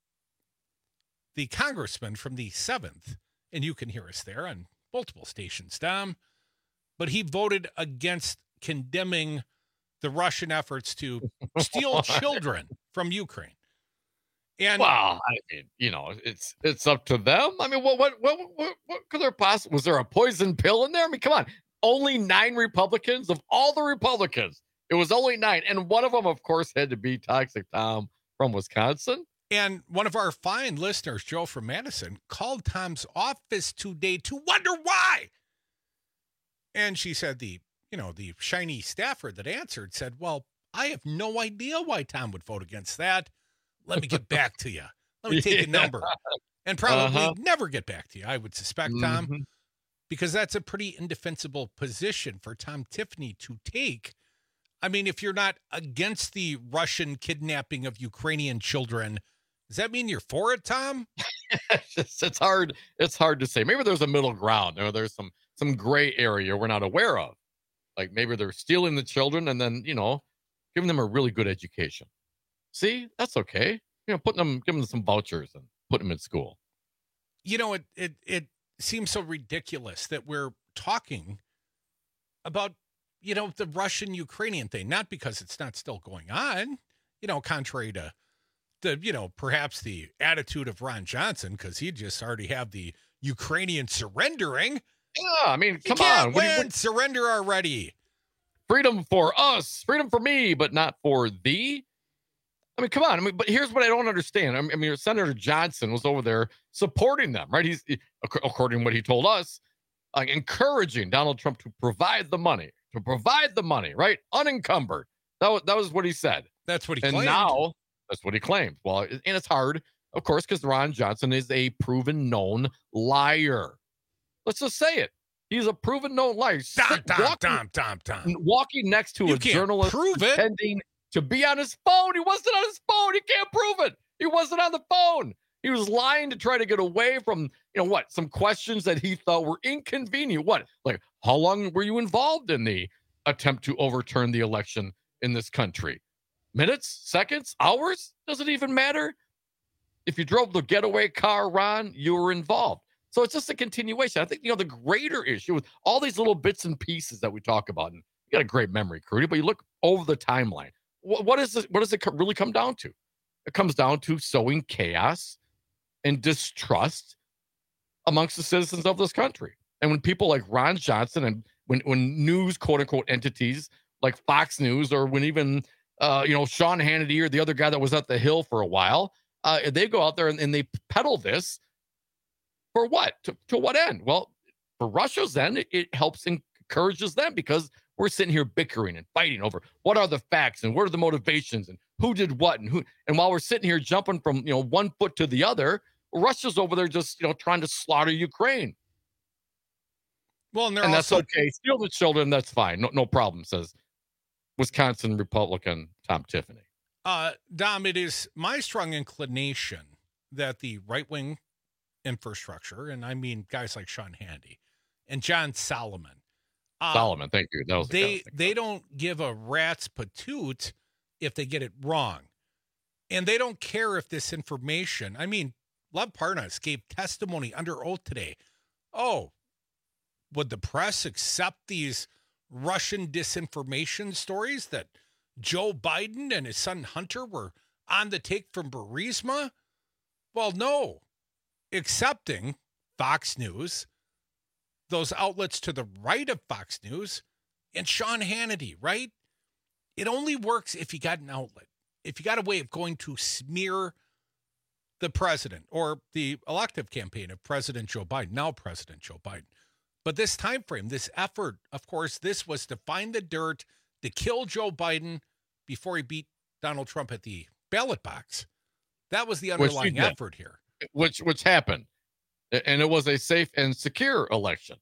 The congressman from the seventh, and you can hear us there on multiple stations, Dom, but he voted against condemning the Russian efforts to steal children from Ukraine. And well, I mean, you know, it's it's up to them. I mean, what what what what, what could there possibly, was there a poison pill in there? I mean, come on, only nine Republicans of all the Republicans. It was only nine, and one of them, of course, had to be Toxic Tom from Wisconsin. And one of our fine listeners, Joe from Madison, called Tom's office today to wonder why. And she said the, you know, the shiny staffer that answered said, well, I have no idea why Tom would vote against that. Let me get back to you. Let me take Yeah. a number. And probably Uh-huh. never get back to you, I would suspect, Tom, Mhm. because that's a pretty indefensible position for Tom Tiffany to take. I mean, if you're not against the Russian kidnapping of Ukrainian children, does that mean you're for it, Tom? it's, just- it's hard. It's hard to say. Maybe there's a middle ground, or there's some some gray area we're not aware of. Like maybe they're stealing the children and then, you know, giving them a really good education. See, that's okay. You know, putting them, giving them some vouchers and putting them in school. You know, it it it seems so ridiculous that we're talking about, you know, the Russian-Ukrainian thing, not because it's not still going on, you know, contrary to the, you know, perhaps the attitude of Ron Johnson, because he just already have the Ukrainian surrendering. Yeah, I mean, You come can't on. What do you- win. what- Surrender already. freedom for us, freedom for me, but not for thee. I mean, come on. I mean, but here's what I don't understand. I mean, I mean, Senator Johnson was over there supporting them, right? He's, he- ac- according to what he told us, uh, encouraging Donald Trump to provide the money, to provide the money, right? Unencumbered. That was, that was what he said. That's what he and claimed. now that's what he claimed. Well, and it's hard, of course, because Ron Johnson is a proven known liar. Let's just say it. He's a proven known liar. Tom, Sit- Tom, walking, Tom, Tom, Tom. walking next to You a can't journalist prove it. pretending to be on his phone. He wasn't on his phone. He can't prove it. He wasn't on the phone. He was lying to try to get away from, you know what, some questions that he thought were inconvenient. What? Like, how long were you involved in the attempt to overturn the election in this country? Minutes, seconds, hours? Does it even matter? If you drove the getaway car, Ron, you were involved. So it's just a continuation. I think, you know, the greater issue with all these little bits and pieces that we talk about, and you got a great memory, Crudy, but you look over the timeline. What, what is this, what does it co- really come down to? It comes down to sowing chaos and distrust amongst the citizens of this country. And when people like Ron Johnson and when, when news, quote unquote, entities like Fox News, or when even, uh, you know, Sean Hannity or the other guy that was at the Hill for a while, uh, they go out there and, and they peddle this, For what? To, to what end? Well, for Russia's end, it, it helps and encourages them because we're sitting here bickering and fighting over what are the facts and what are the motivations and who did what and who. And while we're sitting here jumping from, you know, one foot to the other, Russia's over there just, you know, trying to slaughter Ukraine. Well, and, they're and also- that's okay. Steal the children. That's fine. No, no problem, says Wisconsin Republican Tom Tiffany. Uh, Dom, it is my strong inclination that the right-wing infrastructure, and I mean guys like Sean Hannity and John Solomon, uh, Solomon, thank you. That was the they guy. they don't give a rat's patoot if they get it wrong, and they don't care if this information. I mean, Lev Parnas gave testimony under oath today. Oh, would the press accept these Russian disinformation stories that Joe Biden and his son Hunter were on the take from Burisma? Well, no. Accepting Fox News, those outlets to the right of Fox News, and Sean Hannity, right? It only works if you got an outlet, if you got a way of going to smear the president or the elective campaign of President Joe Biden, now President Joe Biden. But this time frame, this effort, of course, this was to find the dirt, to kill Joe Biden before he beat Donald Trump at the ballot box. That was the underlying effort here. Which which happened. And it was a safe and secure election.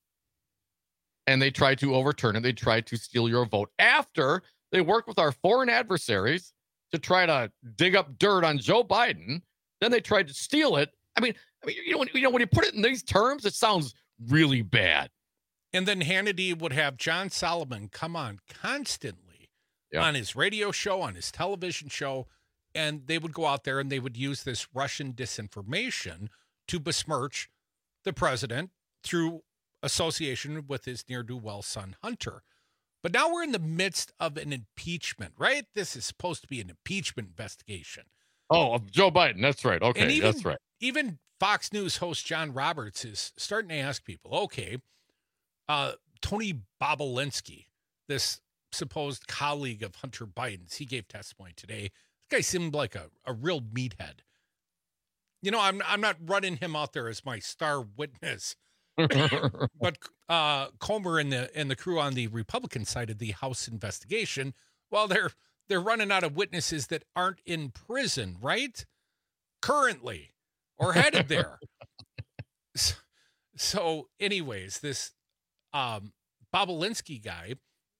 And they tried to overturn it. They tried to steal your vote after they worked with our foreign adversaries to try to dig up dirt on Joe Biden. Then they tried to steal it. I mean, I mean, you know, when, you know, when you put it in these terms, it sounds really bad. And then Hannity would have John Solomon come on constantly yeah. on his radio show, on his television show, and they would go out there and they would use this Russian disinformation to besmirch the president through association with his ne'er-do-well son, Hunter. But now we're in the midst of an impeachment, right? This is supposed to be an impeachment investigation. Oh, of Joe Biden. That's right. Okay, and even, that's right. Even Fox News host John Roberts is starting to ask people, okay, uh, Tony Bobulinski, this supposed colleague of Hunter Biden's, he gave testimony today. This guy seemed like a, a real meathead. You know, I'm I'm not running him out there as my star witness, but uh, Comer and the and the crew on the Republican side of the House investigation, well, they're they're running out of witnesses that aren't in prison, right? Currently, or headed there. so, so, anyways, this um, Bobulinski guy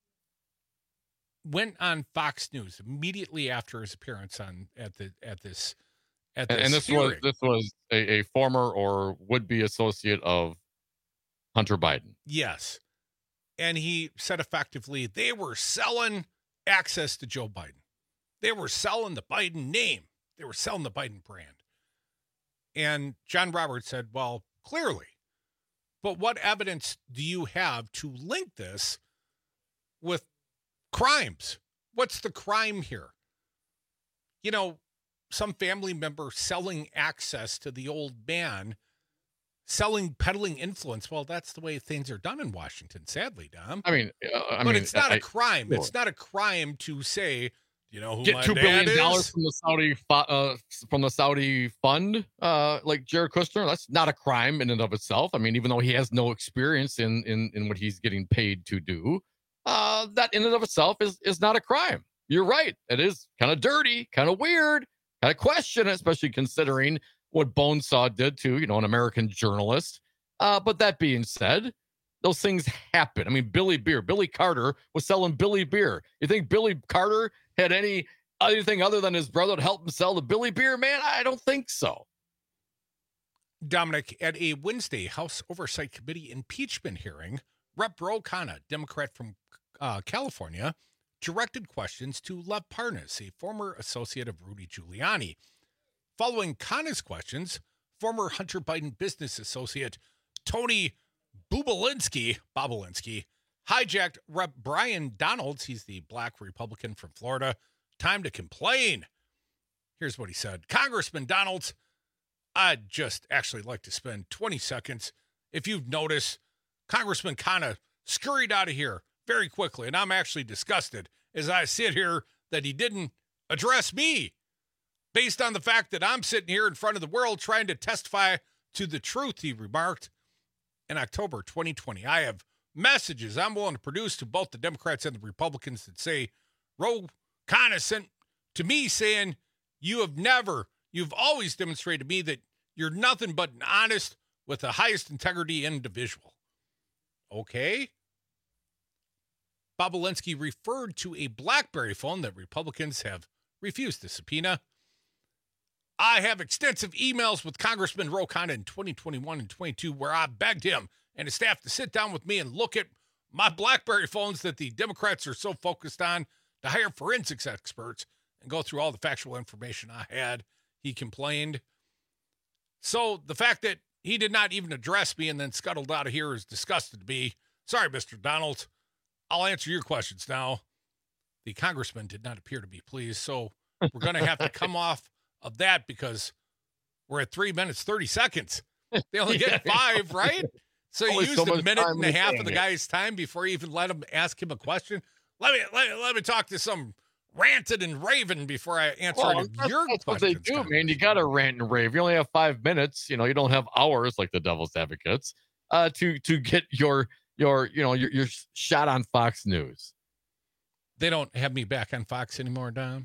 went on Fox News immediately after his appearance on at the at this at this and this hearing. was this was a, a former or would-be associate of Hunter Biden. Yes. And he said effectively they were selling access to Joe Biden. They were selling the Biden name. They were selling the Biden brand. And John Roberts said, well, clearly. But what evidence do you have to link this with crimes? What's the crime here? You know, some family member selling access to the old man, selling, peddling influence. Well, that's the way things are done in Washington, sadly, Dom. I mean, uh, I but mean, it's not I, a crime. sure. It's not a crime to say, you know, who Get my two billion dad dollars is? from the Saudi fu- uh, from the Saudi fund, uh, like Jared Kushner. That's not a crime in and of itself. I mean, even though he has no experience in in in what he's getting paid to do, uh, that in and of itself is is not a crime. You're right. It is kind of dirty, kind of weird, kind of question, especially considering what Bonesaw did to, you know, an American journalist. Uh, but that being said, those things happen. I mean, Billy Beer, Billy Carter was selling Billy Beer. You think Billy Carter had any anything other than his brother to help him sell the Billy Beer, man? I don't think so. Dominic, at a Wednesday House Oversight Committee impeachment hearing, Representative Ro Khanna, Democrat from uh, California, directed questions to Lev Parnas, a former associate of Rudy Giuliani. Following Khanna's questions, former Hunter Biden business associate Tony Bobulinski, Bobulinski hijacked Rep Brian Donalds, he's the black Republican from Florida, time to complain. Here's what he said. Congressman Donalds, I'd just actually like to spend twenty seconds. If you've noticed, Congressman Khanna scurried out of here very quickly, and I'm actually disgusted as I sit here that he didn't address me based on the fact that I'm sitting here in front of the world trying to testify to the truth, he remarked in October twenty twenty. I have messages I'm willing to produce to both the Democrats and the Republicans that say, Ro Khanna sent to me saying, you have never, you've always demonstrated to me that you're nothing but an honest, with the highest integrity individual. Okay. Bob Walensky referred to a BlackBerry phone that Republicans have refused to subpoena. I have extensive emails with Congressman Ro Khanna in twenty twenty-one and twenty-two where I begged him and his staff to sit down with me and look at my BlackBerry phones that the Democrats are so focused on, to hire forensics experts and go through all the factual information I had, he complained. So the fact that he did not even address me and then scuttled out of here is disgusting to me. Sorry, Mister Donald. I'll answer your questions now. The congressman did not appear to be pleased, so we're going to have to come off of that because we're at three minutes, thirty seconds. They only get five, right? So you used so a minute and a half of the guy's time before you even let him ask him a question. Let me let, let me talk to some ranted and raven before I answer well, any of that's, your that's questions. What they do, man. You got to rant and rave. You only have five minutes. You know, you don't have hours like the Devil's Advocates uh, to to get your your you know your your shot on Fox News. They don't have me back on Fox anymore, Don.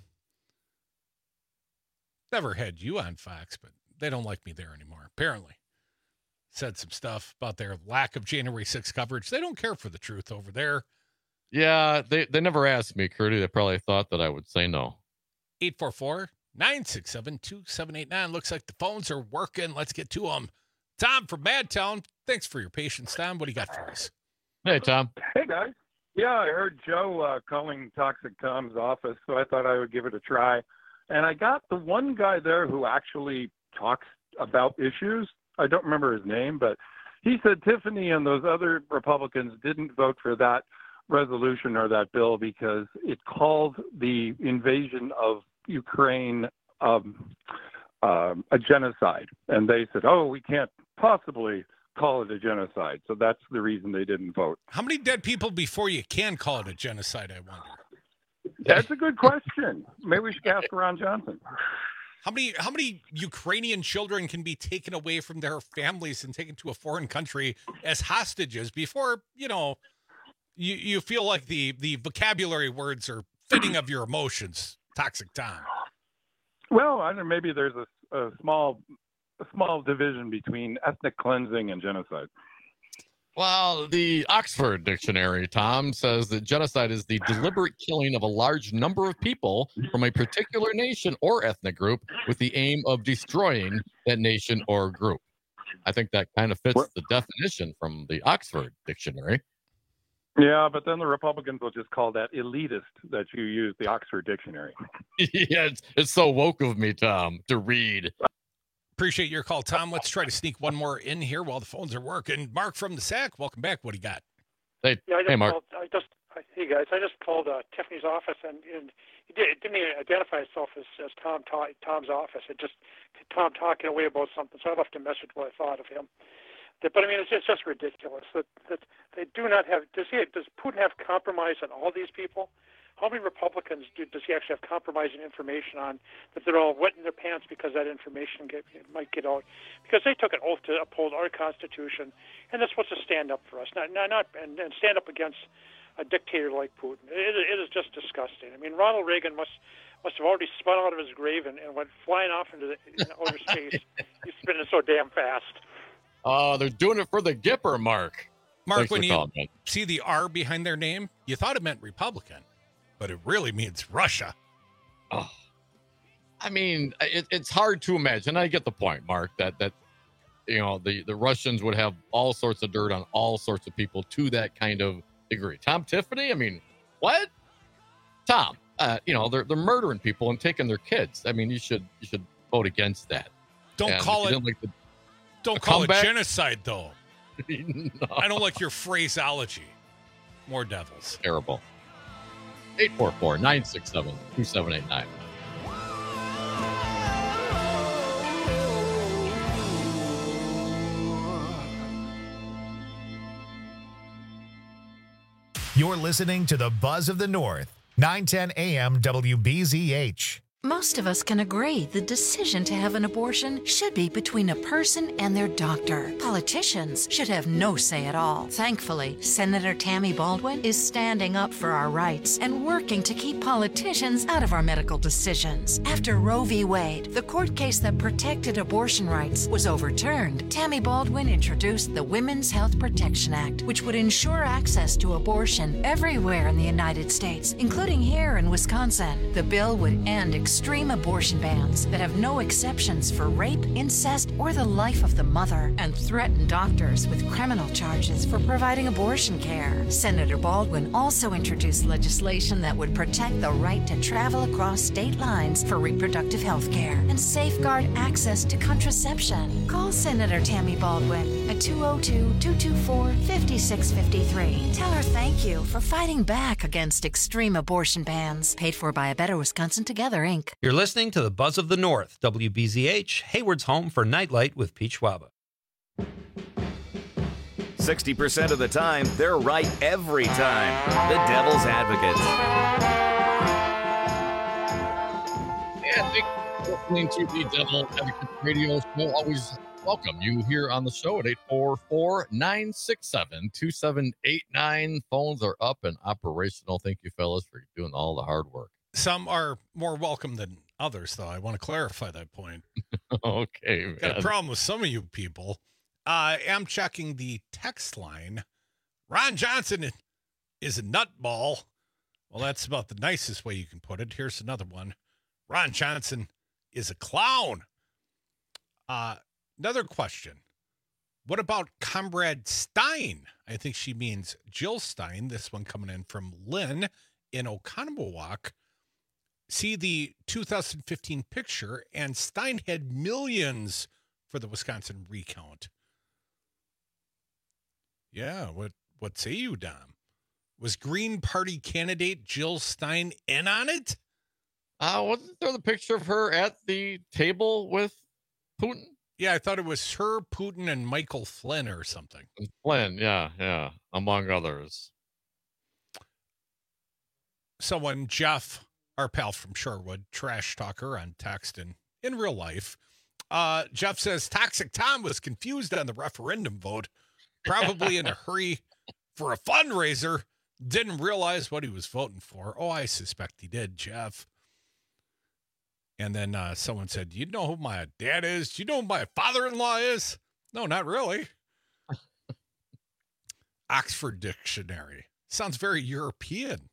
Never had you on Fox, but they don't like me there anymore. Apparently, said some stuff about their lack of January sixth coverage. They don't care for the truth over there. Yeah, they, they never asked me, Curdy. They probably thought that I would say no. eight four four, nine six seven, two seven eight nine. Looks like the phones are working. Let's get to them. Tom from Madtown. Thanks for your patience, Tom. What do you got for us? Hey, Tom. Hey, guys. Yeah, I heard Joe uh, calling Toxic Tom's office, so I thought I would give it a try. And I got the one guy there who actually talks about issues. I don't remember his name, but he said Tiffany and those other Republicans didn't vote for that resolution or that bill because it called the invasion of Ukraine um, um, a genocide. And they said, oh, we can't possibly call it a genocide. So that's the reason they didn't vote. How many dead people before you can call it a genocide, I wonder? That's a good question. Maybe we should ask Ron Johnson. How many how many Ukrainian children can be taken away from their families and taken to a foreign country as hostages before, you know, you, you feel like the, the vocabulary words are fitting of your emotions, Toxic Tom? Well, I don't know, maybe there's a, a small a small division between ethnic cleansing and genocide. Well, the Oxford Dictionary, Tom, says that genocide is the deliberate killing of a large number of people from a particular nation or ethnic group with the aim of destroying that nation or group. I think that kind of fits the definition from the Oxford Dictionary. Yeah, but then the Republicans will just call that elitist that you use the Oxford Dictionary. Yeah, it's, it's so woke of me, Tom, to read. Appreciate your call, Tom. Let's try to sneak one more in here while the phones are working. Mark from the S A C, welcome back. What do you got? Hey, yeah, I just hey Mark. Called, I just, hey, guys. I just called uh, Tiffany's office, and, and he did, didn't even identify himself as, as Tom ta- Tom's office. It just Tom talking away about something, so I left a message what I thought of him. But, I mean, it's just, just ridiculous that, that they do not have – does he, does Putin have compromise on all these people? How many Republicans do, does he actually have compromising information on that they're all wet in their pants because that information get, might get out? Because they took an oath to uphold our Constitution, and they're supposed to stand up for us, not not, not and, and stand up against a dictator like Putin. It, it is just disgusting. I mean, Ronald Reagan must must have already spun out of his grave and, and went flying off into the in outer space. He's spinning so damn fast. Oh, uh, they're doing it for the Gipper, Mark. Mark, Thanks when you calling, see the R behind their name, you thought it meant Republican. But it really means Russia. Oh, I mean, it, it's hard to imagine. I get the point, Mark, that, that you know, the, the Russians would have all sorts of dirt on all sorts of people to that kind of degree. Tom Tiffany? I mean, what? Tom, uh, you know, they're they're murdering people and taking their kids. I mean, you should you should vote against that. Don't and call it like the, Don't the call comeback, it genocide, though. no. I don't like your phraseology. More devils. Terrible. eight four four, nine six seven, two seven eight nine. You're listening to the Buzz of the North, nine ten A M W B Z H. Most of us can agree the decision to have an abortion should be between a person and their doctor. Politicians should have no say at all. Thankfully, Senator Tammy Baldwin is standing up for our rights and working to keep politicians out of our medical decisions. After Roe v. Wade, the court case that protected abortion rights, was overturned, Tammy Baldwin introduced the Women's Health Protection Act, which would ensure access to abortion everywhere in the United States, including here in Wisconsin. The bill would end extreme abortion bans that have no exceptions for rape, incest, or the life of the mother, and threaten doctors with criminal charges for providing abortion care. Senator Baldwin also introduced legislation that would protect the right to travel across state lines for reproductive health care and safeguard access to contraception. Call Senator Tammy Baldwin at two oh two, two two four, five six five three. Tell her thank you for fighting back against extreme abortion bans. Paid for by A Better Wisconsin Together, Incorporated. You're listening to the Buzz of the North, W B Z H, Hayward's home for Nightlight with Pete Schwaba. sixty percent of the time, they're right every time. The Devil's Advocates. Yeah, thank you for listening to the Devil's Advocates radio show. Always welcome you here on the show at eight four four, nine six seven, two seven eight nine. Phones are up and operational. Thank you, fellas, for doing all the hard work. Some are more welcome than others, though. I want to clarify that point. Okay, man. Got a problem with some of you people. I am checking the text line. Ron Johnson is a nutball. Well, that's about the nicest way you can put it. Here's another one. Ron Johnson is a clown. Uh, another question. What about Comrade Stein? I think she means Jill Stein. This one coming in from Lynn in Oconomowoc. See the two thousand fifteen picture, and Stein had millions for the Wisconsin recount. Yeah, what what say you, Dom? Was Green Party candidate Jill Stein in on it? Uh, wasn't there the picture of her at the table with Putin? Yeah, I thought it was her, Putin, and Michael Flynn or something. Flynn, yeah, yeah, among others. Someone, Jeff, our pal from Shorewood, trash talker on text and in real life. Uh, Jeff says Toxic Tom was confused on the referendum vote, probably in a hurry for a fundraiser, didn't realize what he was voting for. Oh, I suspect he did, Jeff. And then uh, someone said, do you know who my dad is? Do you know who my father-in-law is? No, not really. Oxford Dictionary. Sounds very European.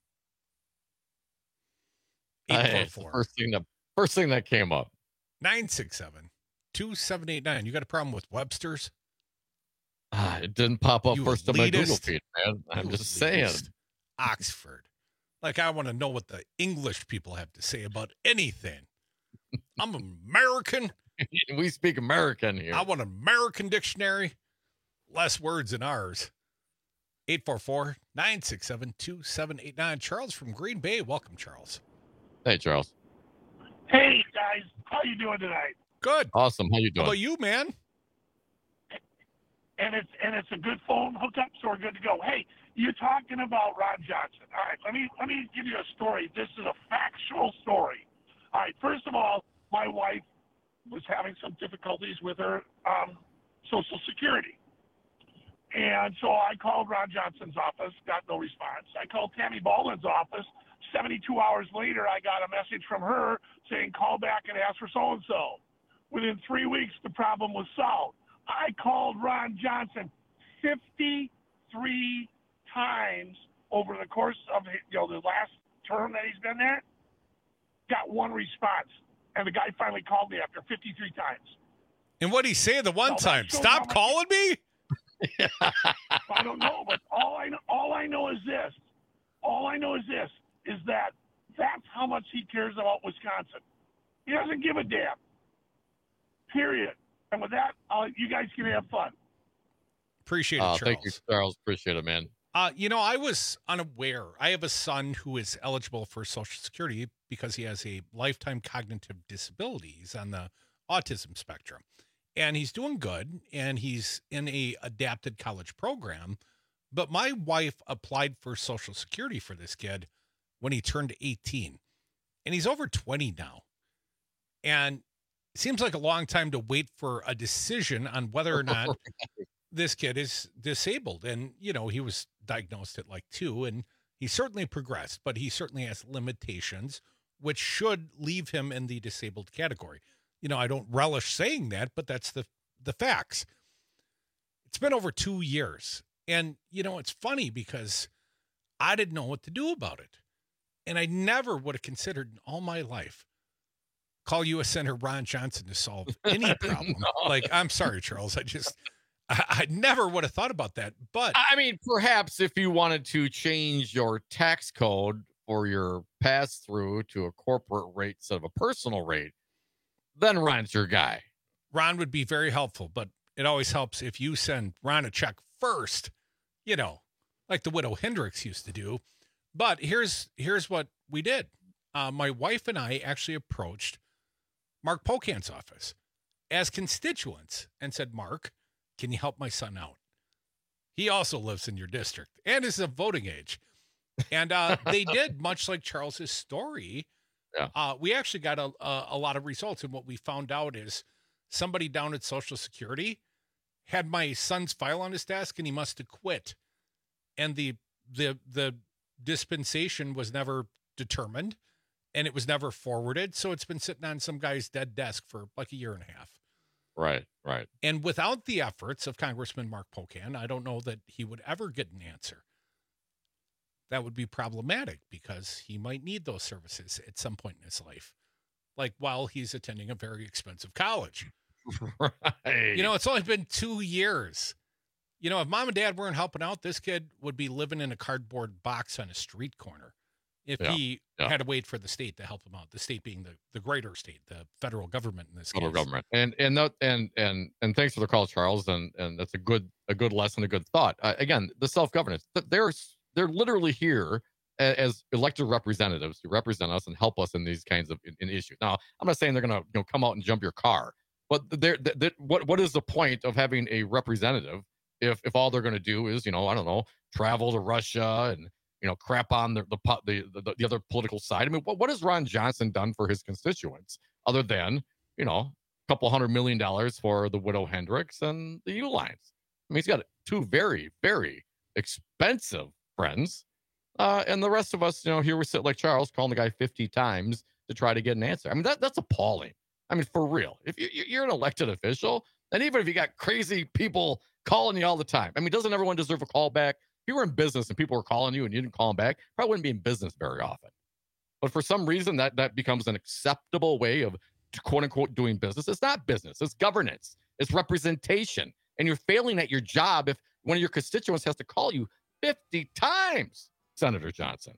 Hey, it's the first thing that first thing that came up. nine six seven, two seven eight nine. You got a problem with Webster's? Ah, it didn't pop up You first on my elitist. Google feed, man. I'm You just saying. elitist. Oxford. Like, I want to know what the English people have to say about anything. I'm American. We speak American here. I want an American dictionary. Less words than ours. eight four four, nine six seven, two seven eight nine. Charles from Green Bay. Welcome, Charles. Hey, Charles. Hey, guys. How you doing tonight? Good. Awesome. How you doing? How about you, man? And it's and it's a good phone hookup, so we're good to go. Hey, you're talking about Ron Johnson. All right, let me let me give you a story. This is a factual story. All right, first of all, my wife was having some difficulties with her um, Social Security. And so I called Ron Johnson's office, got no response. I called Tammy Baldwin's office. seventy-two hours later, I got a message from her saying, call back and ask for so-and-so. Within three weeks, the problem was solved. I called Ron Johnson fifty-three times over the course of you know the last term that he's been there. Got one response, and the guy finally called me after fifty-three times. And what'd he say the one No, time? that shows Stop how much- calling me? I don't know, but all I know, all I know is this. All I know is this, is that that's how much he cares about Wisconsin. He doesn't give a damn. Period. And with that, I'll, you guys can have fun. Appreciate it, Uh, Charles. thank you, Charles. Appreciate it, man. Uh, you know, I was unaware. I have a son who is eligible for Social Security because he has a lifetime cognitive disability. He's on the autism spectrum. And he's doing good, and he's in a adapted college program. But my wife applied for Social Security for this kid when he turned eighteen. And he's over twenty now. And it seems like a long time to wait for a decision on whether or not this kid is disabled. And, you know, he was diagnosed at like two, and he certainly progressed, but he certainly has limitations, which should leave him in the disabled category. You know, I don't relish saying that, but that's the the facts. It's been over two years. And, you know, it's funny because I didn't know what to do about it. And I never would have considered in all my life call U S Senator Ron Johnson to solve any problem. No. Like, I'm sorry, Charles. I just, I, I never would have thought about that. But I mean, perhaps if you wanted to change your tax code for your pass through to a corporate rate instead of a personal rate, then Ron's your guy. Ron would be very helpful, but it always helps if you send Ron a check first, you know, like the widow Hendricks used to do. But here's here's what we did. Uh, my wife and I actually approached Mark Pocan's office as constituents and said, Mark, can you help my son out? He also lives in your district and is of voting age. And uh, they did, much like Charles's story. Yeah. Uh, we actually got a, a, a lot of results. And what we found out is somebody down at Social Security had my son's file on his desk, and he must have quit. And the the the dispensation was never determined, and it was never forwarded. So it's been sitting on some guy's dead desk for like a year and a half. Right, right. And without the efforts of Congressman Mark Pocan, I don't know that he would ever get an answer. That would be problematic because he might need those services at some point in his life, like while he's attending a very expensive college. Right. You know, it's only been two years. You know, if mom and dad weren't helping out, this kid would be living in a cardboard box on a street corner if Yeah, he yeah. had to wait for the state to help him out. The state being the, the greater state, the federal government in this Federal case. government. And and that and and and thanks for the call, Charles. And and that's a good a good lesson, a good thought. Uh, again, the self governance. They're they're literally here a- as elected representatives to represent us and help us in these kinds of in, in issues. Now, I'm not saying they're going to you know come out and jump your car, but they're, they're, what what is the point of having a representative if if all they're going to do is you know I don't know travel to Russia and you know crap on the the po- the, the, the other political side? I mean, what what has Ron Johnson done for his constituents other than you know a couple hundred million dollars for the widow Hendricks and the Uihleins? I mean, he's got two very very expensive friends, uh, and the rest of us, you know, here we sit like Charles calling the guy fifty times to try to get an answer. I mean, that that's appalling. I mean, for real. If you, you're an elected official, and even if you got crazy people calling you all the time, I mean, doesn't everyone deserve a call back? If you were in business and people were calling you and you didn't call them back, probably wouldn't be in business very often. But for some reason, that that becomes an acceptable way of quote unquote doing business. It's not business. It's governance. It's representation. And you're failing at your job if one of your constituents has to call you fifty times, Senator Johnson.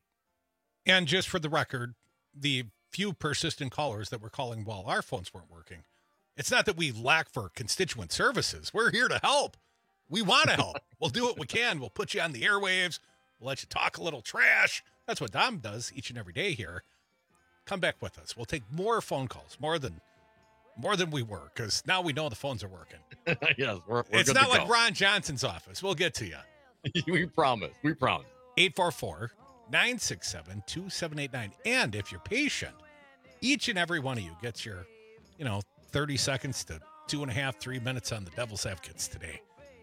And just for the record, the few persistent callers that were calling while our phones weren't working, it's not that we lack for constituent services. We're here to help. We want to help. We'll do what we can. We'll put you on the airwaves. We'll let you talk a little trash. That's what Dom does each and every day here. Come back with us. We'll take more phone calls, more than more than we were, because now we know the phones are working. Yes, we're, we're It's good not to like go. Ron Johnson's office. We'll get to you. We promise. We promise. eight four four, nine six seven, two seven eight nine. And if you're patient, each and every one of you gets your, you know, thirty seconds to two and a half, three minutes on the Devil's Advocates today.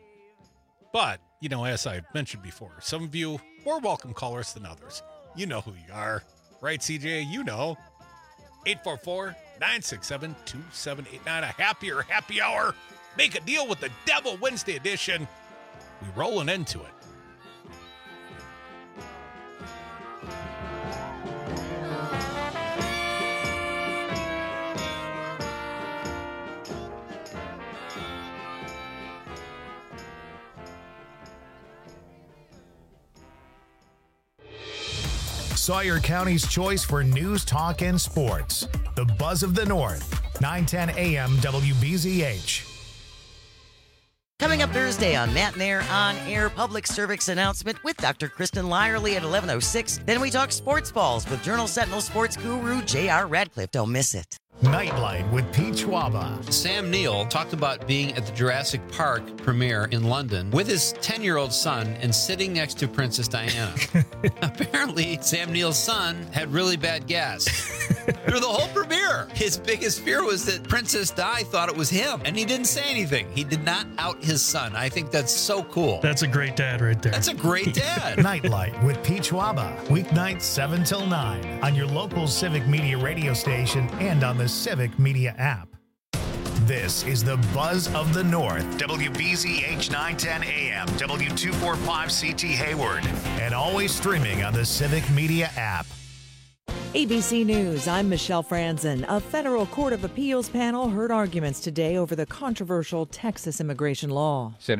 But, you know, as I mentioned before, some of you more welcome callers than others. You know who you are. Right, C J? You know. eight four four, nine six seven, two seven eight nine. A happier happy hour. Make a deal with the Devil Wednesday edition. We rolling into it. Sawyer County's choice for news, talk, and sports. The Buzz of the North, nine ten A M W B Z H. Coming up Thursday on Matt and Air On Air Public Service Announcement with Doctor Kristen Lyerly at eleven oh six. Then we talk sports balls with Journal Sentinel sports guru J R Radcliffe. Don't miss it. Nightlight with Pete Schwaba. Sam Neill talked about being at the Jurassic Park premiere in London with his ten-year-old son and sitting next to Princess Diana. Apparently, Sam Neill's son had really bad gas. Through the whole premiere, his biggest fear was that Princess Di thought it was him, and he didn't say anything. He did not out his son. I think that's so cool. That's a great dad right there. That's a great dad. Nightlight with Peach Waba, weeknights seven till nine on your local Civic Media radio station and on the Civic Media app. This is the Buzz of the North, W B Z H nine ten A M, W two forty-five C T Hayward, and always streaming on the Civic Media app. A B C News, I'm Michelle Franzen. A federal court of appeals panel heard arguments today over the controversial Texas immigration law.